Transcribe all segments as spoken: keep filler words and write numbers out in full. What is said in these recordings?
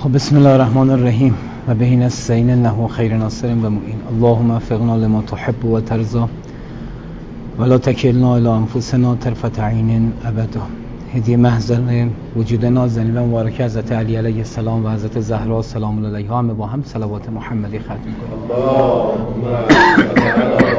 خب بسم الله الرحمن الرحیم و به نستعین انه خیر ناصر و معین. اللهم وفقنا لما تحب و ترضى ولا تکلنا الی انفسنا طرفة عین ابدا. هدیه محضر وجود نازنین و مبارک حضرت علی علیه السلام و حضرت زهرا سلام الله علیها همه با هم صلوات محمدی ختم کنیم. اللهم صل علی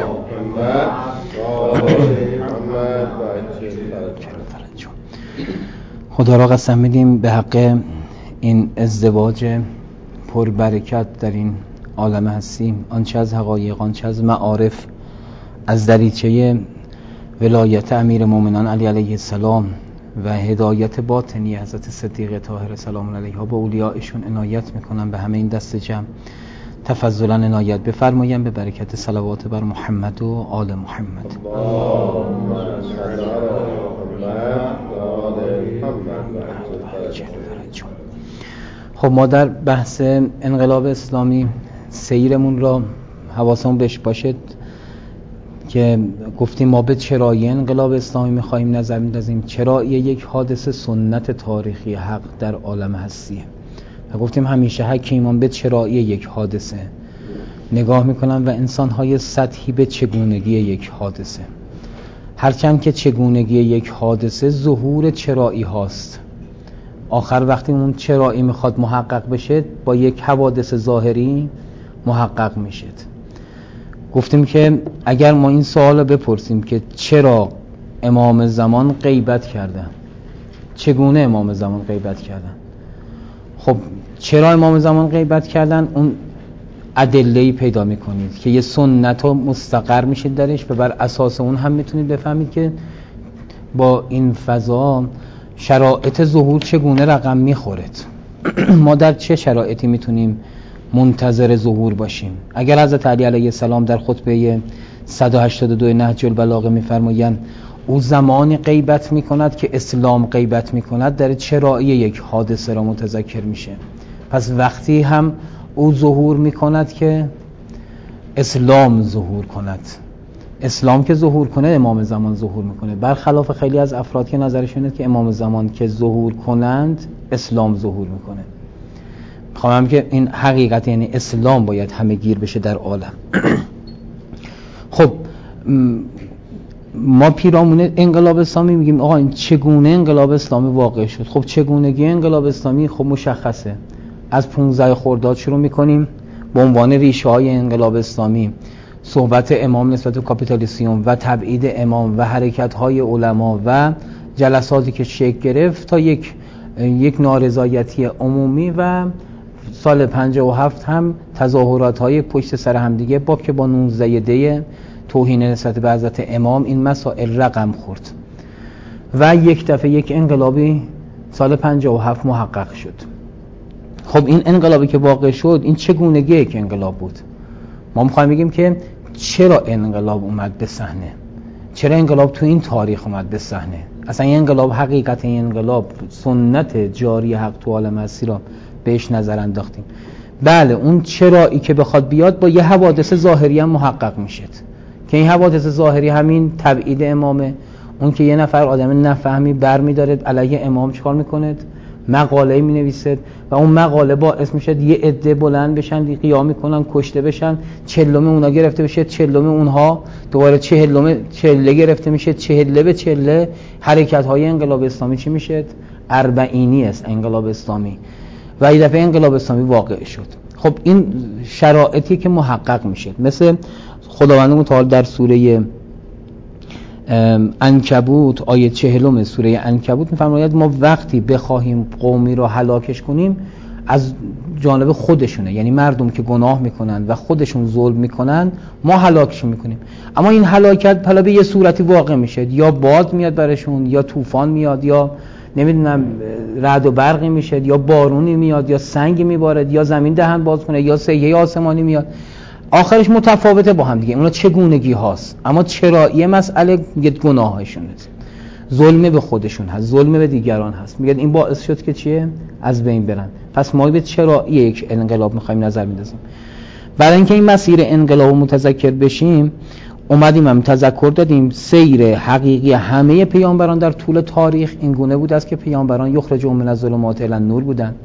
محمد و عجل. خدا را قسم میدیم به حق این ازدواج پربرکت در این عالم هستیم، آنچه از حقایق، آنچه از معارف، از دریچه ولایت امیر مومنان علی علیه السلام و هدایت باطنی حضرت صدیقه طاهره سلام الله علیها به اولیاءشون عنایت میکنن. به همه این دست جمع تفضلا عنایت بفرمایند به برکت صلوات بر محمد و آل محمد. اللهم صل علی محمد و آل محمد و عجل. خب ما در بحث انقلاب اسلامی سیرمون را حواسمون بهش باشد که گفتیم ما به چرایی انقلاب اسلامی میخواییم نظر میندازیم، چرایی یک حادثه سنت تاریخی حق در عالم هستیه و گفتیم همیشه حکیمان به چرایی یک حادثه نگاه میکنن و انسانهای سطحی به چگونگی یک حادثه، هرچند که چگونگی یک حادثه ظهور چرایی هاست. آخر وقتی اون چرایی میخواد محقق بشه با یک حوادث ظاهری محقق میشه. گفتیم که اگر ما این سوال رو بپرسیم که چرا امام زمان غیبت کردن، چگونه امام زمان غیبت کردن، خب چرا امام زمان غیبت کردن، اون ادله‌ای پیدا میکنید که یه سنت رو مستقر میشید درش و بر اساس اون هم میتونید بفهمید که با این فضا شرایط ظهور چگونه رقم میخورد. ما در چه شرایطی میتونیم منتظر ظهور باشیم؟ اگر حضرت علی علیه السلام در خطبه صد و هشتاد و دو نهج البلاغه میفرمایند او زمانی غیبت میکند که اسلام غیبت میکند، در چرایی یک حادثه را متذکر میشه. پس وقتی هم او ظهور میکند که اسلام ظهور کند، اسلام که ظهور کنه امام زمان ظهور میکنه، برخلاف خیلی از افراد که نظرشونه که امام زمان که ظهور کنند اسلام ظهور میکنه. میخوام که این حقیقت، یعنی اسلام باید همه گیر بشه در عالم. خب ما پیرامون انقلاب اسلامی میگیم آقا این چگونه انقلاب اسلامی واقع شد؟ خب چگونگی انقلاب اسلامی خب مشخصه. از پانزده خرداد شروع میکنیم به عنوان ریشه های انقلاب اسلامی، صحبت امام نسبت به کاپیتالیسم و تبعید امام و حرکت های علما و جلساتی که شکل گرفت تا یک یک نارضایتی عمومی و سال پنجاه و هفت هم تظاهرات های پشت سر هم دیگه با که با نوزده دی توهین نسبت به حضرت امام این مسائل رقم خورد و یک دفعه یک انقلابی سال پنجاه و هفت محقق شد. خب این انقلابی که واقع شد این چگونگی یک انقلاب بود؟ ما میخوایم بگیم که چرا انقلاب اومد به صحنه، چرا انقلاب تو این تاریخ اومد به صحنه. اصلا این انقلاب، حقیقت این انقلاب، سنت جاری حق تو عالم هستی را بهش نظر انداختیم. بله اون چرایی که بخواد بیاد با یه حوادث ظاهری هم محقق میشه که این حوادث ظاهری همین تبعید امامه. اون که یه نفر آدم نفهمی بر میدارد علیه امام چکار میکنه؟ مقاله می نویسد و اون مقاله باعث میشه یه عده بلند بشن، قیام میکنن، کشته بشن، چلم اونا گرفته بشه، چلم اونها دوباره چهلم چله گرفته میشه، چهله به چله. حرکت های انقلاب اسلامی چی میشه؟ اربعینی است انقلاب اسلامی و این دفعه انقلاب اسلامی واقع شد. خب این شرایطی که محقق میشه، مثل خداوند متعال در سوره عنکبوت آیه چهلم سوره عنکبوت میفرماید ما وقتی بخواهیم قومی رو هلاکش کنیم از جانب خودشونه، یعنی مردم که گناه میکنن و خودشون ظلم میکنن ما هلاکشون میکنیم. اما این هلاکت پلا به یه صورتی واقع میشه، یا باد میاد برشون، یا طوفان میاد، یا نمیدونم رعد و برقی میشه، یا بارونی میاد، یا سنگی میبارد، یا زمین دهن باز کنه، یا سیه آسمانی میاد. آخرش متفاوته با هم دیگه، اونا چگونگی هاست. اما چرا یه مسئله میگه گناهشون هست، ظلم به خودشون هست، ظلم به دیگران هست، میگه این باعث شد که چیه؟ از بین برن. پس ما به چرا یک انقلاب میخوایم نظر میندازیم. برای اینکه این مسیر انقلاب متذکر بشیم اومدیم هم تذکر دادیم سیر حقیقی همه پیامبران در طول تاریخ این گونه بود است که پیامبران یخرجون من الظلمات الی النور بودن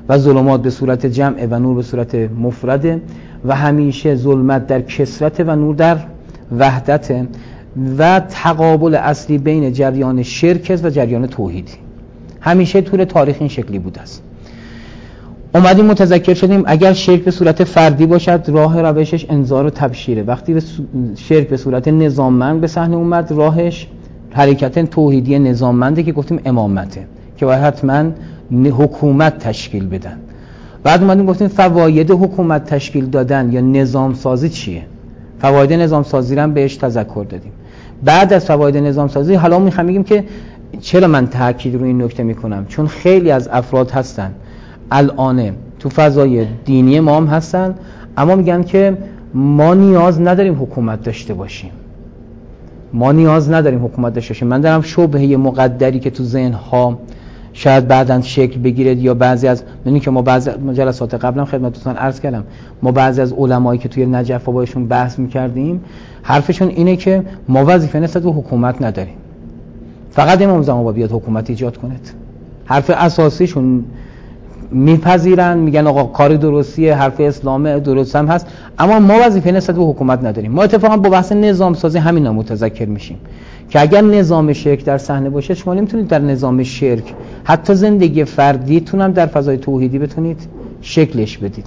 و ظلمات به صورت جمع و نور به صورت مفرده و همیشه ظلمت در کثرت و نور در وحدت و تقابل اصلی بین جریان شرک و جریان توحیدی. همیشه طول تاریخ این شکلی بوده است. اومدیم متذکر شدیم اگر شرک به صورت فردی باشد راه روشش انذار و تبشیره. وقتی به شرک به صورت نظاممند به صحنه اومد راهش حرکت توحیدی نظاممنده که گفتیم امامته که باید حتما حکومت تشکیل بدن. بعد اومدیم گفتیم فواید حکومت تشکیل دادن یا نظام سازی چیه؟ فواید نظام سازی رو هم بهش تذکر دادیم. بعد از فواید نظام سازی حالا میخوام بگیم که چرا من تاکید رو این نکته میکنم، چون خیلی از افراد هستن الان تو فضای دینی ما هم هستن اما میگن که ما نیاز نداریم حکومت داشته باشیم، ما نیاز نداریم حکومت داشته باشیم. من دارم شبهه مقدری که تو ذهن ها شاید بعداً شکل بگیره یا بعضی از منی که ما بعضی جلسات قبلا خدمتتون عرض کردم، ما بعضی از علمایی که توی نجف با باشون بحث می‌کردیم حرفشون اینه که ما وظیفه نسبت به حکومت نداریم، فقط امام زمان با بیاد حکومت ایجاد کنه. حرف اساسیشون میپذیرن، میگن آقا کار درستیه، حرف اسلام درست هم هست، اما ما وظیفه نسبت به حکومت نداریم. ما اتفاقا با بحث نظام سازی همینا متذکر میشیم که اگر نظام شرک در صحنه باشه شما نمیتونید در نظام شرک حتی زندگی فردیتون هم در فضای توحیدی بتونید شکلش بدید.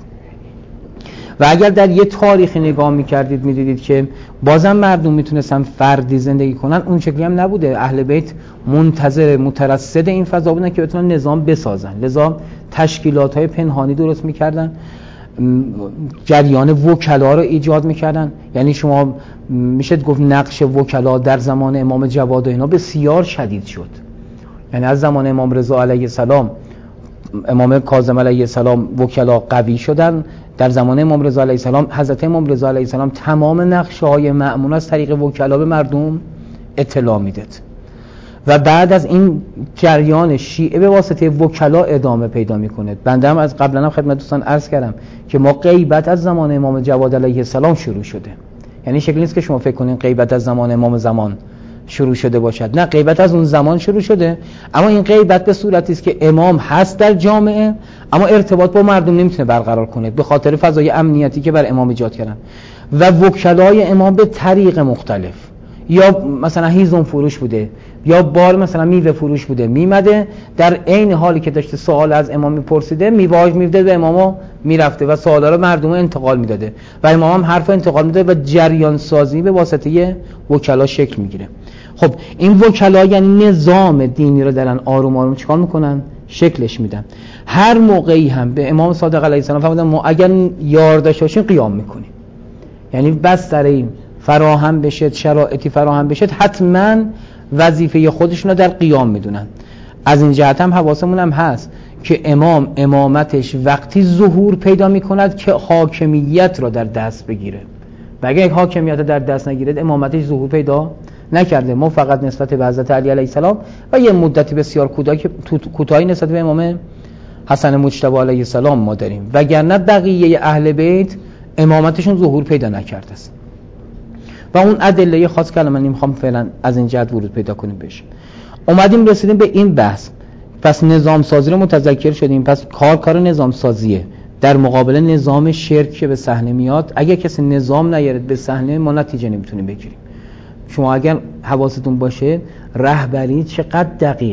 و اگر در یه تاریخی نگاه میکردید میدیدید که بازم مردم میتونستن فردی زندگی کنن، اون شکلی هم نبوده. اهل بیت منتظر مترصد این فضا بودن که بتونن نظام بسازن، لذا تشکیلات های پنهانی درست میکردن، جریان وکلا رو ایجاد میکردن. یعنی شما میشه گفت نقش وکلا در زمان امام جواد و اینا بسیار شدید شد. یعنی از زمان امام رضا علیه السلام، امام کاظم علیه السلام وکلا قوی شدن، در زمان امام رضا علیه السلام حضرت امام رضا علیه السلام تمام نقشه‌های مأمون از طریق وکلا به مردم اطلاع میداد و بعد از این جریان شیعه به واسطه وکلا ادامه پیدا میکنه. بنده هم از قبلا هم خدمت دوستان عرض کردم که ما غیبت از زمان امام جواد علیه السلام شروع شده. یعنی شکلی نیست که شما فکر کنین غیبت از زمان امام زمان شروع شده باشد، نه، غیبت از اون زمان شروع شده، اما این غیبت به صورتی است که امام هست در جامعه اما ارتباط با مردم نمیتونه برقرار کنه به خاطر فضای امنیتی که بر امام ایجاد کردن و وکلای امام به طریق مختلف، یا مثلا هیزم فروش بوده یا بار مثلا میوه فروش بوده، میمده در عین حالی که داشته سوال از امام میپرسیده میواج میوده به امامو میرفته و سوالا رو مردم انتقال میداده و امام هم حرف انتقال میداده و جریان سازی به واسطه وکلا شکل میگیره. خب این وکلا یعنی نظام دینی رو دارن آروم آروم چیکار میکنن؟ شکلش میدن. هر موقعی هم به امام صادق علیه السلام فرمودن ما اگر یار داشته باشیم قیام میکنیم، یعنی بستر فراهم بشه، شرایطی فراهم بشه، حتما وظیفه خودشون رو در قیام میدونن. از این جهت هم حواسمون هم هست که امام امامتش وقتی ظهور پیدا میکند که حاکمیت را در دست بگیره و اگر یک حاکمیت را در دست نگیرد امامتش ظهور پیدا نکرده. ما فقط نسبت به حضرت علی علیه السلام و یه مدتی بسیار کوتاهی نسبت به امام حسن مجتبی علیه السلام ما داریم، وگرنه بقیه اهل بیت امامتشون ظهور پیدا نکرده است و اون ادله خاص که من نمیخوام فعلا از این جهت ورود پیدا کنیم بهش. اومدیم رسیدیم به این بحث، پس نظام سازی رو متذکر شدیم، پس کار کار نظام سازیه در مقابل نظام شرک که به صحنه میاد. اگه کسی نظام نیارد به صحنه ما نتیجه نمیتونیم بگیریم. شما اگر حواستون باشه رهبری چقدر دقیق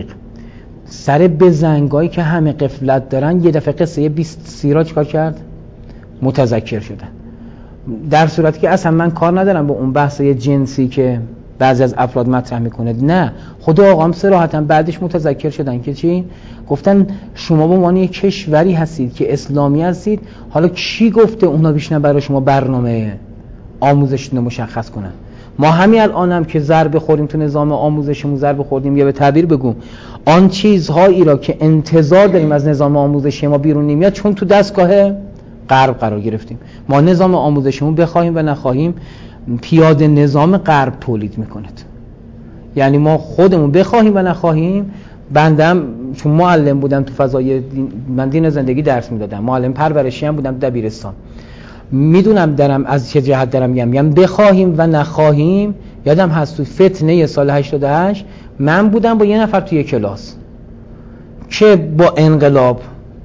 سر بزنگایی که همه غفلت دارن یه دفعه قصه بیست سیرا چیکار کرد؟ متذکر شدن، در صورتی که اصلا من کار ندارم با اون بحث جنسی که بعضی از افراد مطرح میکنه. نه، خدا آقام صراحتا بعدش متذکر شدن که چی؟ گفتن شما به عنوان یک کشوری هستید که اسلامی هستید، حالا کی گفته اونا بیشتر برای شما برنامه آموزشتون مشخص کنن؟ ما همین الان هم که ضربه خوردیم تو نظام آموزشمون، ضربه خوردیم یا به تعبیر بگم آن چیزهایی را که انتظار داریم از نظام آموزشی ما بیرون نمیاد چون تو دستگاه غرب قرار گرفتیم. ما نظام آموزشمون بخوایم و نخواهیم پیاده نظام غرب تولید میکند. یعنی ما خودمون بخواهیم و نخواهیم، بندم چون معلم بودم تو فضای دین، من دین زندگی درس میدادم، معلم پرورشی هم بودم دبیرستان، میدونم دارم از چه جهت دارم میگم. میگم بخواهیم و نخواهیم. یادم هست تو فتنه سال هشتاد و هشت من بودم با یه نفر توی کلاس که با انقلاب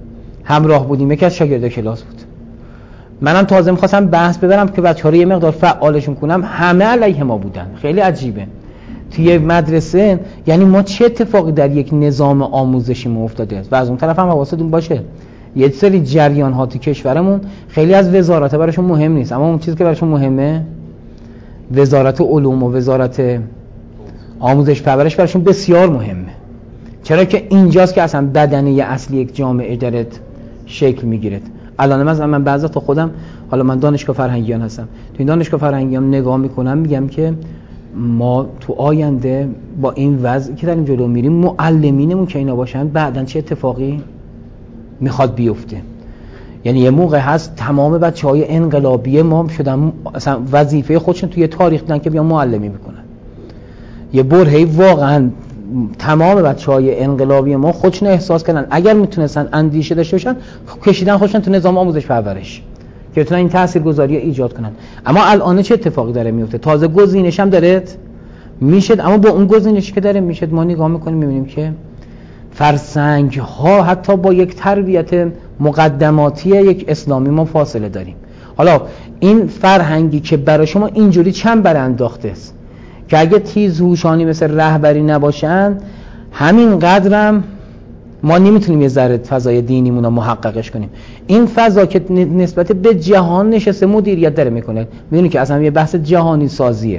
همراه بودیم، یکی از شاگرد کلاس بود. منم تازه می‌خواستم بحث ببرم که بچه‌ها رو یه مقدار فعالشون کنم، همه علیه ما بودن. خیلی عجیبه توی مدرسه، یعنی ما چه اتفاقی در یک نظام آموزشی ما افتاده است. و از اون طرف هم حواستون باشه یه سری جریان ها تو کشورمون خیلی از وزارات براشون مهم نیست، اما اون چیزی که براشون مهمه وزارت علوم و وزارت آموزش پرورش براشون بسیار مهمه. چرا که اینجاست که اصلا بدنه اصلی یک جامعه داره شکل میگیره. الان مثلا من بعضی تا خودم، حالا من دانشگاه فرهنگیان هستم، تو این دانشگاه فرهنگیان نگاه میکنم میگم که ما تو آینده با این وضعی که داریم جلو میریم، معلمینمون که اینا باشن بعدن چه اتفاقی میخواد بیفته. یعنی یه موقع هست تمام بچهای انقلابی ما شدن اصلا وظیفه خودشون توی تاریخ دیدن که بیان معلمی میکنن. یه برهه‌ای واقعا تمام بچهای انقلابی ما خودشون احساس کردن اگر میتونستن اندیشه داشته باشن کشیدن خودشون تو نظام آموزش پرورش که بتونن این تاثیرگذاری ایجاد کنن. اما الان چه اتفاقی داره میفته؟ تازه گزینش هم داره میشد، اما با اون گزینشی که داره میشد ما نگاه میکنیم میبینیم که فرسنگ ها حتی با یک تربیت مقدماتی یک اسلامی ما فاصله داریم. حالا این فرهنگی که برای شما اینجوری چند بر انداخته است که اگه تیزهوشانی مثل رهبری نباشن همین قدرم ما نمیتونیم یه ذره فضای دینیمون رو محققش کنیم. این فضا که نسبت به جهان نشسته مدیریت داره میکنه، میدونی که اصلا یه بحث جهانی سازیه.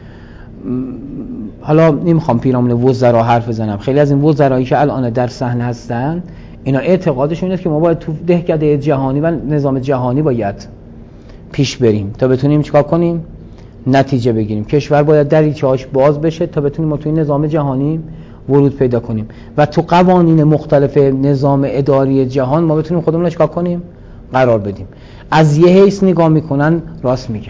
حالا نمیخوام پیرامون وزرا حرف بزنم، خیلی از این وزرایی که الان در صحنه هستن اینا اعتقادشون اینه که ما باید تو دهکده جهانی و نظام جهانی باید پیش بریم تا بتونیم چیکار کنیم، نتیجه بگیریم. کشور باید دریچه‌هاش باز بشه تا بتونیم ما توی نظام جهانی ورود پیدا کنیم و تو قوانین مختلف نظام اداری جهان ما بتونیم خودمون رو چیکار کنیم، قرار بدیم. از یه حیث نگاه میکنن راست میگن،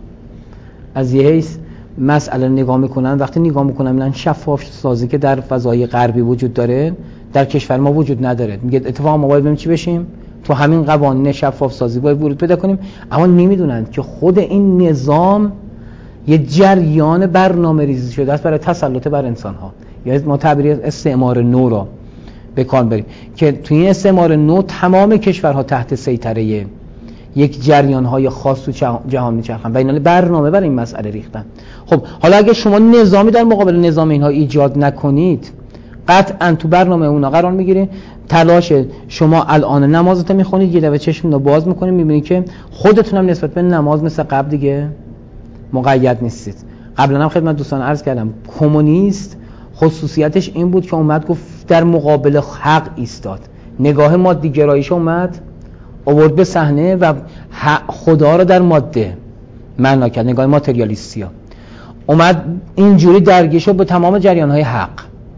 از یه حیث مسئله نگاه میکنن، وقتی نگاه میکنن میگن شفاف سازی که در فضای غربی وجود داره در کشور ما وجود نداره. میگه اتفاقا ما باید بریم چی بشیم، تو همین قوانین شفاف سازی باید ورود پیدا کنیم. اما نمیدونن که خود این نظام یه جریان برنامه ریزی شده است برای تسلط بر انسان ها. یا ما تعبیر استعمار نو را به کار بریم که توی این استعمار نو تمام کشورها تحت سیطره یک جریان های خاص تو جهان میچرخن و اینا برنامه برای این مسئله ریختن. خب حالا اگه شما نظامی در مقابل نظام اینها ایجاد نکنید قطعا تو برنامه اونا قرار میگیره. تلاش شما الان نمازت میخونید یه دفعه چشم رو باز میکنید میبینید که خودتون هم نسبت به نماز مثل قبل دیگه مقید نیستید. قبلا هم خدمت دوستان عرض کردم کمونیست خصوصیتش این بود که اومد گفت در مقابل حق ایستاد، نگاه مادی گرایش اومد آورد به صحنه و خدا رو در ماده معنا کرد، نگاه ماتریالیستیا اومد اینجوری درگیر شد با تمام جریان‌های حق.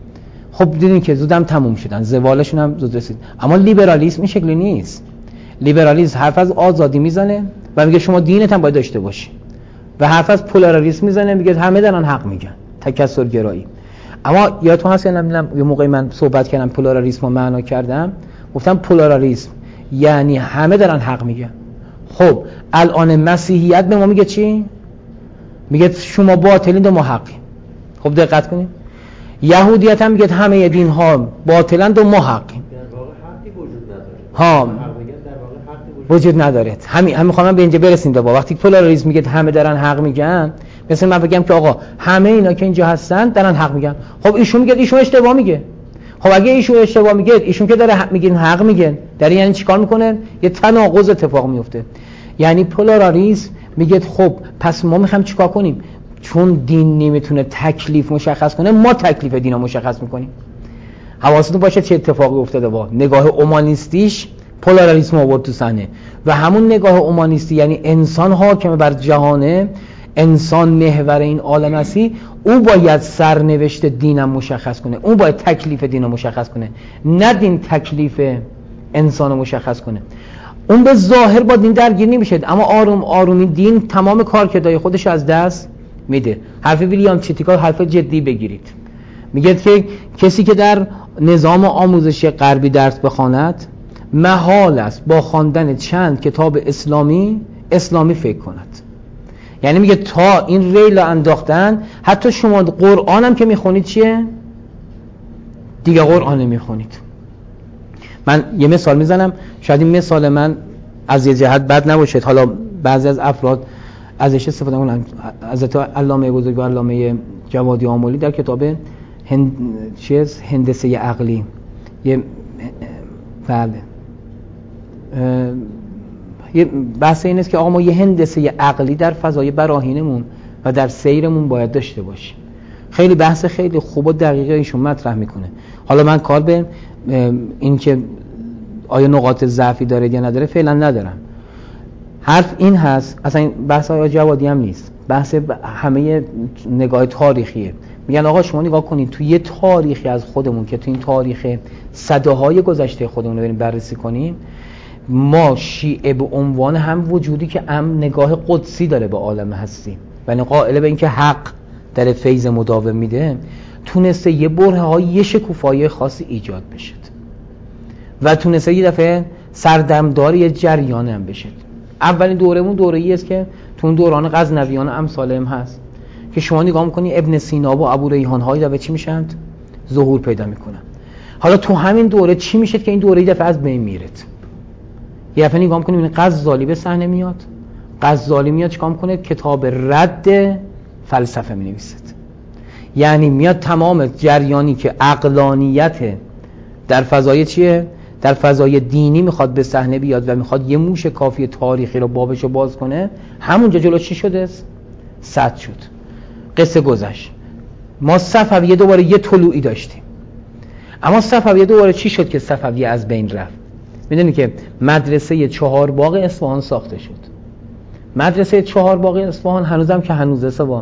خب دیدین که زودم تموم شدن، زوالشون هم زود رسید. اما لیبرالیسم این شکلی نیست. لیبرالیسم حرف از آزادی میزنه و میگه شما دینت هم باید داشته باشی و حرف از پولاریسم میزنه میگه همه دارن حق میگن، تکثر گرایی. اما یادتون هست نمیدونم یه موقعی من صحبت کردم پولاریسم رو معنا کردم، گفتم پولاریسم یعنی همه دارن حق میگن. خب الان مسیحیت به ما میگه چی؟ میگه شما باطلین و ما حقیم. خب دقت کنید، یهودیت هم میگه همه دین ها باطلند و ما حقیم. در واقع حقی وجود نداره. ها در واقع حقی وجود نداره. همین هم میخوام به اینجا برسیم. با وقتی پولاریسم میگه همه دارن حق میگن، مثل من بگم که آقا همه اینا که اینجا هستن دارن حق میگن، خب ایشون میگه ایشون اشتباه میگه. خب اگه ایشون اشتباه میگه، ایشون که داره حق میگین حق میگن، در یعنی چیکار میکنن؟ یه تناقض اتفاق میفته. یعنی پولاریسم میگه خب پس ما میخوایم چیکار کنیم؟ چون دین نمیتونه تکلیف مشخص کنه، ما تکلیف دین رو مشخص میکنیم. حواستون باشه چه اتفاقی افتاده. با نگاه اومانیستیش پولاریسم آورد تو صحنه و همون نگاه اومانیستی یعنی انسان حاکم بر جهانه، انسان محور این عالم هستی، او باید سرنوشت دینم مشخص کنه، او باید تکلیف دین رو مشخص کنه، نه دین تکلیف انسان رو مشخص کنه. اون به ظاهر با دین درگیر نمیشه، اما آروم آرومی دین تمام کارکردهای خودش از دست میده. حرف ویلیام چیتیکا حرف جدی بگیرید، میگه که کسی که در نظام آموزشی غربی درس بخواند محال است با خواندن چند کتاب اسلامی اسلامی فکر کند. یعنی میگه تا این ریل انداختن حتی شما قرآن هم که میخونید چیه؟ دیگه قرآن نمیخونید. من یه مثال میزنم، شاید این مثال من از یه جهت بد نباشه، حالا بعضی از افراد ازش استفاده کنن. حضرت علامه بزرگ و علامه جوادی آملی در کتاب هند چیز هندسه عقلی یه بله یه بحث این است که آقا ما یه هندسه عقلی در فضای براهینمون و در سیرمون باید داشته باشیم. خیلی بحث خیلی خوب و دقیقه ایشون مطرح میکنه. حالا من کار به این که آیا نقاط ضعفی داره یا نداره فعلا ندارم. حرف این هست، اصلا این بحث آقای جوادی هم نیست، بحث همه نگاه تاریخیه. میگن آقا شما نگاه کنید توی یه تاریخی از خودمون که تو این تاریخ صداهای گذشته خودمون رو بریم بررسی کنیم، ما شیعه به عنوان هم وجودی که هم نگاه قدسی داره به عالم هستی و یعنی قائل به این که حق در فیض مداوم میده، تونسته یه بره های یه شکوفایی خاصی ایجاد بشه و تونسته یه دفعه سردمدار یه جریان هم بشه. اولین دورمون دوره‌ای است که تو اون دوران غزنویان امثال هم هست که شما نگاه می‌کنی ابن سینا و ابو ریحان های دفعه چی میشن؟ ظهور پیدا میکنن. حالا تو همین دوره چی میشه که این دوره یه دفعه از بین میره؟ یه دفعه نگاه می‌کنی این غزالی به صحنه میاد. غزالی میاد چیکار می‌کنه؟ کتاب رد فلسفه می‌نویسه. یعنی میاد تمام جریانی که عقلانیت در فضای چیه؟ در فضای دینی میخواد به صحنه بیاد و میخواد یه موش کافی تاریخی رو بابشو باز کنه، همونجا جلو چی شده؟ سد شد. قصه گذشت. ما صفویه دوباره یه طلوعی داشتیم. اما صفویه دوباره چی شد که صفویه از بین رفت؟ میدونی که مدرسه چهار باغ اصفهان ساخته شد. مدرسه چهار باغ اصفهان هنوزم که هنوزه با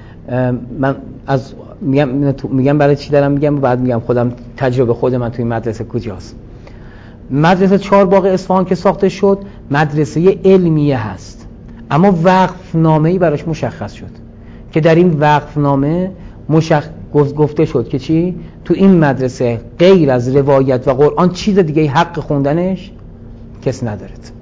من از میگم میگم برای چی دارم میگم و بعد میگم خودم تجربه خود من توی مدرسه کجاست. مدرسه چهار باغ اصفهان که ساخته شد مدرسه علمیه هست، اما وقفنامه‌ای براش مشخص شد که در این وقفنامه مشخص گفته شد که چی؟ تو این مدرسه غیر از روایت و قرآن چیز دیگه حق خوندنش کس ندارد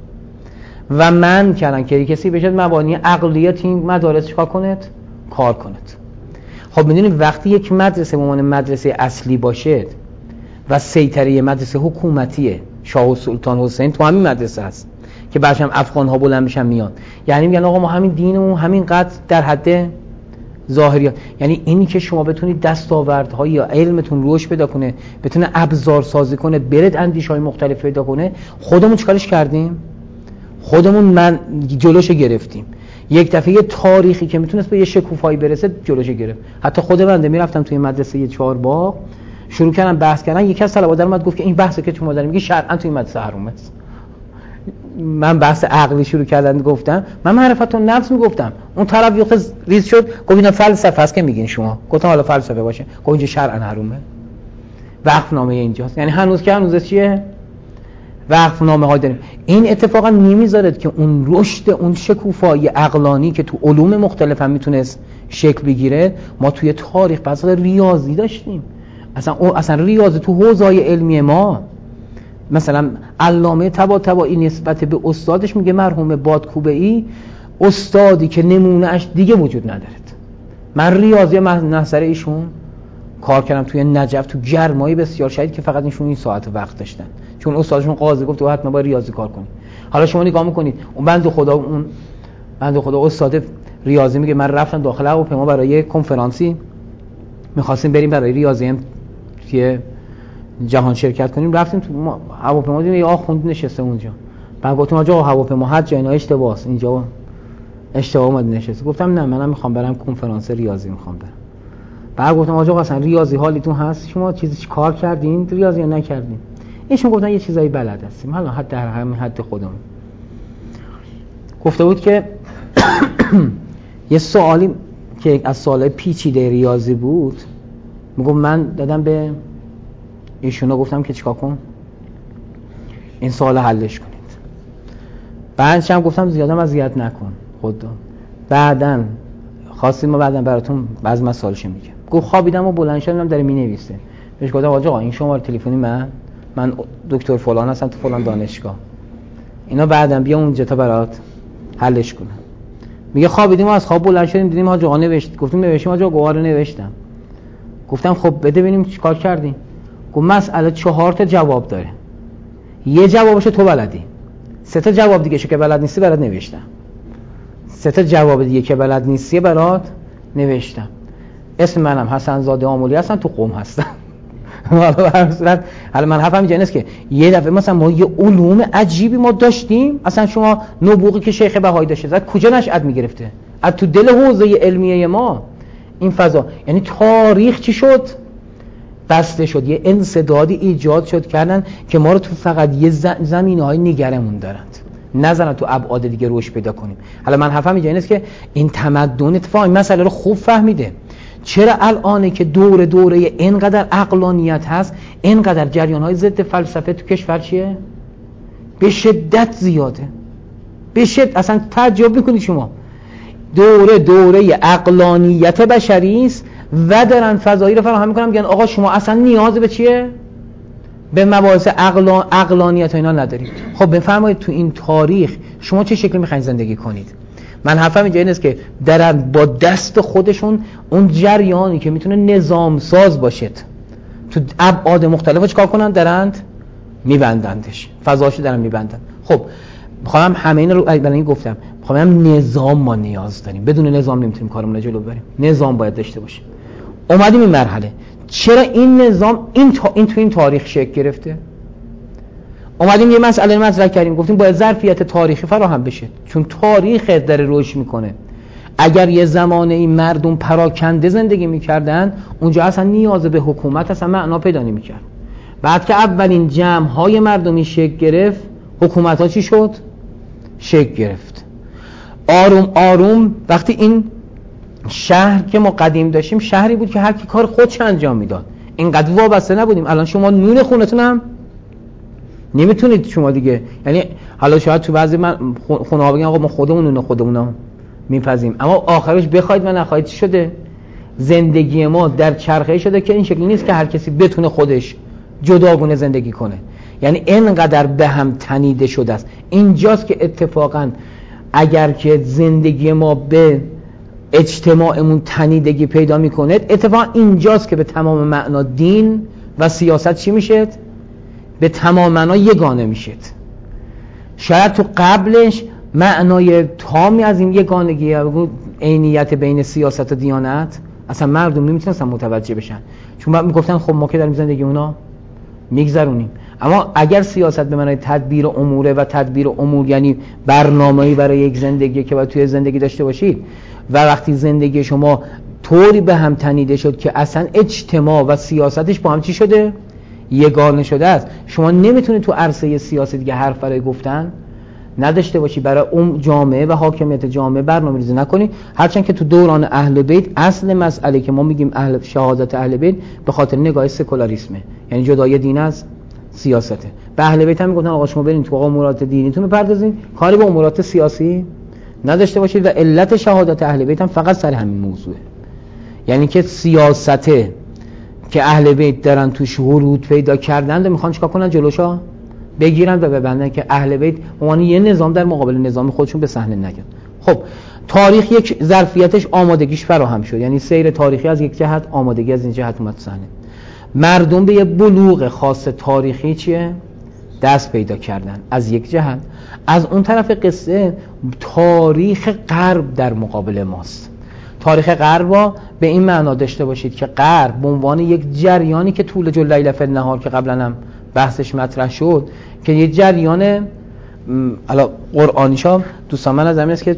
و من کردن که کسی بشه مبانی عقلیت این مدارس چیکار کند؟ کار کند. خب میدونید وقتی یک مدرسه به عنوان مدرسه اصلی باشه و سیطره مدرسه حکومتیه، شاه و سلطان حسین تو همین مدرسه هست که بعدش هم افغان ها بلند میشن میان، یعنی میگن آقا ما همین دینمون همین قدر در حد ظاهریات، یعنی اینی که شما بتونید دستاوردهای یا علمتون رشد پیدا کنه، بتونه ابزار سازی کنه، برد اندیشه‌های مختلف پیدا کنه، خودمون چیکارش کردیم؟ خودمون من جلوش گرفتیم. یک دفعه یه تاریخی که میتونست به یه شکوفایی برسه جلوش گرفت. حتی خود بنده میرفتم توی مدرسه چهار باغ شروع کردن بحث کردن، یکی از طلبه در اومد گفت که این بحثی که شما دارید میگی شرعاً توی مدرسه حرامه است. من بحث عقلی شروع کردن گفتم، من معرفت النفس میگفتم، اون طرف یخ ریز شد گفت اینا فلسفه است که میگین شما. گفتم حالا فلسفه باشه، گفت اینجا شرعاً حرامه. وقفنامه اینجاست. یعنی هنوز که هنوز چیه؟ وقفنامه ها داریم. این اتفاقا نمیذاره که اون رشد اون شکوفایی عقلانی که تو علوم مختلف هم میتونست شکل بگیره. ما توی تاریخ بحث ریاضی داشتیم، اصلا اصلا ریاضی تو حوزه‌های علمی ما، مثلا علامه طباطبایی نسبت به استادش میگه مرحوم بادکوبه‌ای استادی که نمونهش دیگه وجود ندارد. من ریاضی نظر ایشون کار کردم توی نجف تو گرمایی بسیار شدید که فقط ایشون این ساعت وقت داشتن، چون استادشون قاضی گفت تو حتما باید ریاضی کار کنی. حالا شما نگاه میکنید اون بنده خدا اون بنده خدا استاد ریاضی میگه من رفتم داخل هواپیما برای کنفرانسی، می‌خواستیم بریم برای ریاضی هم که جهان شرکت کنیم، رفتیم تو هواپیما دیدیم یه آخوند نشسته اونجا. بعد گفتم آقا هواپیما حج اینا اشتباهه، اینجا اشتباه اومد نشسته. گفتم نه منم میخوام برم کنفرانس ریاضی میخوام برم. بعد گفتم آقا اصلا ریاضی حالیتون هست؟ شما چیزی کار کردین ریاضی یا نکردین؟ ایشون گفتن یه چیزایی بلد هستیم، حالا حد در همین حد خودمون. گفته بود که یه سوالی که از سوالای پیچیده ریاضی بود، میگم من دادم به ایشونو گفتم که چیکار کن این سوال حلش کنید. بعدش هم گفتم زیادم اذیت نکن خودت. بعدن خواستیم ما بعدن براتون بعضی مسائلش میگم. گفت خوابیدم و بلند شدم داره مینویسه. بهش گفتم آقا این شماره تلفنی من من دکتر فلان هستم تو فلان دانشگاه، اینا بعدن بیا اونجا تا برات حلش کنم. میگه خوابیدیم و از خواب بلند شدیم دیدیم آقا نوشت. گفتیم نوشتیم آقا گوهر نوشتم. گفتم خب بده ببینیم چیکار کردین. گفت مسئله چهار تا جواب داره. یه جوابشو تو بلدی، سه تا جواب دیگه شو که بلد نیستی برات نوشتم، سه تا جواب دیگه که بلد نیستی برات نوشتم. اسم منم حسن زاده آملی هستم، تو قم هستم. حالا به هر صورت حالا من حرفم اینجا نیست که یه دفعه مثلا ما یه علوم عجیبی ما داشتیم، اصلا شما نبوغی که شیخ بهایی داشته زد کجا نشأت میگرفته؟ از تو دل حوزه علمیه ما این فضا. یعنی تاریخ چی شد؟ بسته شد، یه انسدادی ایجاد شد کردن که ما رو تو فقط یه زمینه‌های نگرمون دارند، نذارن تو ابعاد دیگه روش پیدا کنیم. حالا من حرفم اینجا نیست که این تمدن اتفاقا این مسئله رو خوب فهمیده. چرا الانه که دور دوره اینقدر عقلانیت هست، اینقدر جریان‌های ضد فلسفه تو کشور چیه؟ به شدت زیاده. به شدت اصلا تعجب می‌کنید شما. دوره دوره عقلانیت بشری است و دارن فضایی رو فراهم می‌کنن، میگن آقا شما اصلا نیاز به چیه؟ به مباحث عقلان عقلانیت و اینا ندارید. خب بفرمایید تو این تاریخ شما چه شکلی می‌خواید زندگی کنید؟ من حرفم اینجا اینه که درن با دست خودشون اون جریانی که میتونه نظام ساز باشد تو ابعاد مختلفو چیکار کنن؟ درند میبندندش، فضاشو دارن میبندن. خب میخوام همه این رو برای این گفتم، میخوام نظام ما نیاز داریم، بدون نظام نمیتونیم کارمون رو جلو ببریم، نظام باید داشته باشیم. اومدیم این مرحله، چرا این نظام این تا این تو این تاریخ شکل گرفته؟ اومدیم یه مسئله مطرح کردیم، گفتیم باید ظرفیت تاریخی فراهم بشه، چون تاریخ داره رشد میکنه. اگر یه زمانه این مردم پراکنده زندگی میکردن، اونجا اصلا نیاز به حکومت اصلا معنا پیدا نمیکرد. بعد که اولین جمع‌های مردمی شکل گرفت، حکومت‌ها چی شد؟ شکل گرفت. آروم آروم وقتی این شهر که ما قدیم داشتیم شهری بود که هر کی کار خودش انجام میداد، اینقدر وابسته نبودیم. الان شما نون خونتون هم نمیتونید شما دیگه، یعنی حالا شاید تو بعضی من خونه ها بگن آقا ما خودمون نون خودمون میپزیم، اما آخرش بخواید و نخواید چی شده؟ زندگی ما در چرخه شده که این شکلی نیست که هر کسی بتونه خودش جداگونه زندگی کنه. یعنی اینقدر به هم تنیده شده است. اینجاست که اتفاقا اگر که زندگی ما به اجتماعمون تنیدگی پیدا میکنه، اتفاقا اینجاست که به تمام معنا دین و سیاست چی میشه؟ به تمام معنا یگانه میشه. شاید تو قبلش معنای تامی از این یگانگی عینیت بین سیاست و دیانت اصلا مردم نمیتونستن متوجه بشن، چون بعد میگفتن خب ما که داریم زندگی اونا میگذرونیم. اما اگر سیاست به معنای تدبیر اموره و تدبیر امور یعنی برنامه‌ای برای یک زندگی که باید توی زندگی داشته باشید، و وقتی زندگی شما طوری به هم تنیده شد که اصلا اجتماع و سیاستش با هم چی شده؟ یگانه شده است، شما نمیتونید تو عرصه سیاست دیگه حرف برای گفتن نداشته باشی، برای اون جامعه و حاکمیت جامعه برنامه‌ریزی نکنی. هرچند که تو دوران اهل بیت اصل مسئله که ما میگیم اهل شهادت اهل بیت به خاطر نگاه سکولاریسمه، یعنی جدای دین از سیاسته. به اهل بیت هم میگفتن آقا شما برین تو امورات دینیتون بپردازین، کاری به امورات سیاسی نداشته باشید، و علت شهادت اهل بیت هم فقط سر همین موضوعه. یعنی که سیاسته که اهل بیت دارن توش ورود پیدا کردن و میخوان چیکار کنن؟ جلوشو بگیرن و ببندن که اهل بیت عنوان یه نظام در مقابل نظام خودشون به صحنه نیاد. خب تاریخ یک ظرفیتش آمادگیش فراهم شد، یعنی سیر تاریخی از یک جهت، آمادگی از این جهت اومد صحنه. مردم به یه بلوغ خاص تاریخی چیه؟ دست پیدا کردن از یک جهت. از اون طرف قصه تاریخ غرب در مقابل ماست. تاریخ غرب را به این معنا داشته باشید که غرب به عنوان یک جریانی که طول جل لیل فی النهار که قبلا هم بحثش مطرح شد که یه جریان حالا قرآنیشا دوستان من از همین است که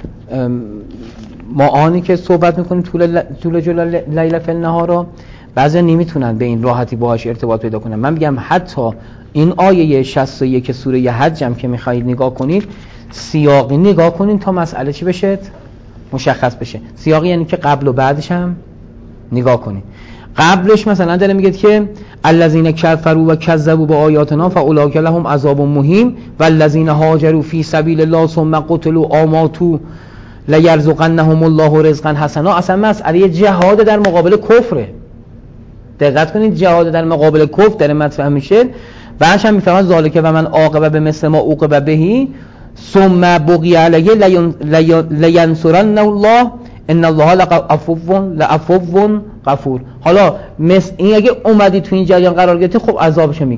ما آنی که صحبت میکنیم طول طول جل لیل فی النهار را بعضی نمیتونن به این راحتی باهاش ارتباط پیدا کنن. من میگم حتی این آیه شصت و یک سوره حج هم که میخواید نگاه کنید، سیاقی نگاه کنید تا مسئله چی بشه؟ مشخص بشه. سیاقی یعنی که قبل و بعدش هم نگاه کنید. قبلش مثلا داره میگه که الذین کفروا و کذبوا بآیاتنا فاولئک لهم عذاب مهین والذین هاجروا فی سبیل الله ثم قتلوا و ماتوا لیرزقنهم الله رزقا حسنا. اصلا مسئله جهاد در مقابل کفره. دقت کنید، جهاد در مقابل کفر داره مطرح میشه. بعدش هم میفهمن ذالک و من عاقب به مثل ما عوقب بهی ثم بقی علیه لینصرن الله ان الله لعفو لعفو غفور. حالا مثل این اگه اومدی تو این جریان قرار گرفتی، خب عذابشو میکشید.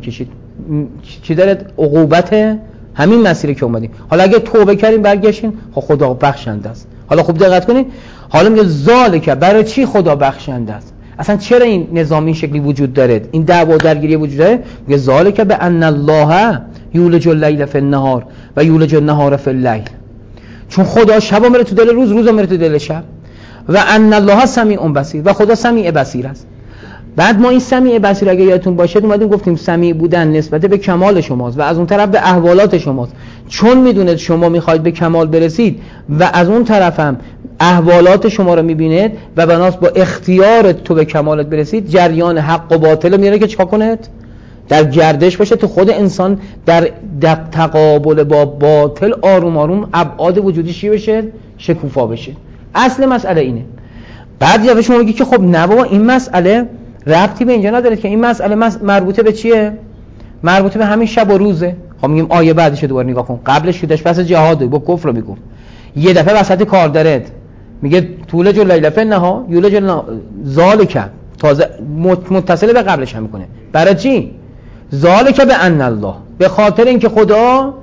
چی داره؟ عقوبت همین مسیری که اومدیم. حالا اگه توبه کردیم برگشتیم، خب خدا بخشنده است. حالا خوب دقت کنید، حالا میگه ذالک، برای چی خدا بخشنده است؟ اصلا چرا این نظام این شکلی وجود داره، این دعوا درگیری وجود داره؟ میگه ذالک به ان الله یولج اللیل فی النهار و یولج النهار فی اللیل، چون خدا شب میره تو دل روز، روز میره تو دل شب. و ان الله سمیع بصیر، و خدا سمیع بصیر است. بعد ما این سمیع بصیر اگه یادتون باشه اومدیم گفتیم سمیع بودن نسبت به کمال شماست و از اون طرف به احوالات شماست، چون میدونه شما میخواید به کمال برسید و از اون طرف هم احوالات شما رو میبینید و بناس با اختیار تو به کمالت برسید، جریان حق و باطل میاره که چیکار کنید؟ در گردش باشه، تو خود انسان در تقابل با باطل آروم آروم ابعاد وجودی چی بشه؟ شکوفا بشه. اصل مسئله اینه. بعد یا شما میگی که خب نه بابا این مسئله ربطی به اینجا نداره که، این مسئله مربوطه به چیه؟ مربوطه به همین شب و روزه. خب میگیم آیه بعدش دوباره نگاه کن، قبلش شدش بس جهاد با کفر رو میگم، یه دفعه وسط کار داره میگه طول جو لیل فن نها یولج ذالک، تازه متصل به قبلش هم میکنه. برای چی؟ ذالک به ان الله، به خاطر اینکه خدا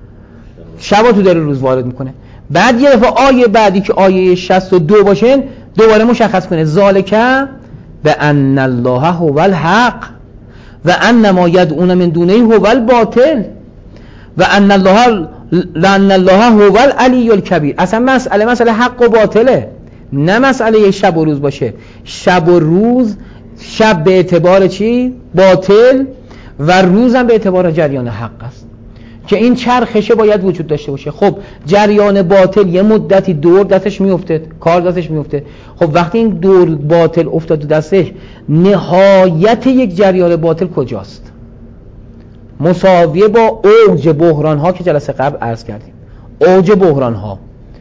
شب تو در روز وارد میکنه. بعد یه دفعه آیه بعدی که آیه شصت و دو باشه دوباره مشخص کنه ذالک به ان الله هو الحق و ان ما یدعون من دونه هو الباطل و ان الله لان الله هو العلی الکبیر. اصلا مسئله مسئله حق و باطله، نه مسئله شب و روز باشه. شب و روز، شب به اعتبار چی؟ باطل، و روز هم به اعتبار جریان حق است که این چرخشه باید وجود داشته باشه. خب جریان باطل یه مدتی دور دستش میفته، کار دستش میفته. خب وقتی این دور باطل افتاد تو دستش، نهایت یک جریان باطل کجاست؟ مساویه با اوج بحران ها که جلسه قبل عرض کردیم. اوج بحران ها،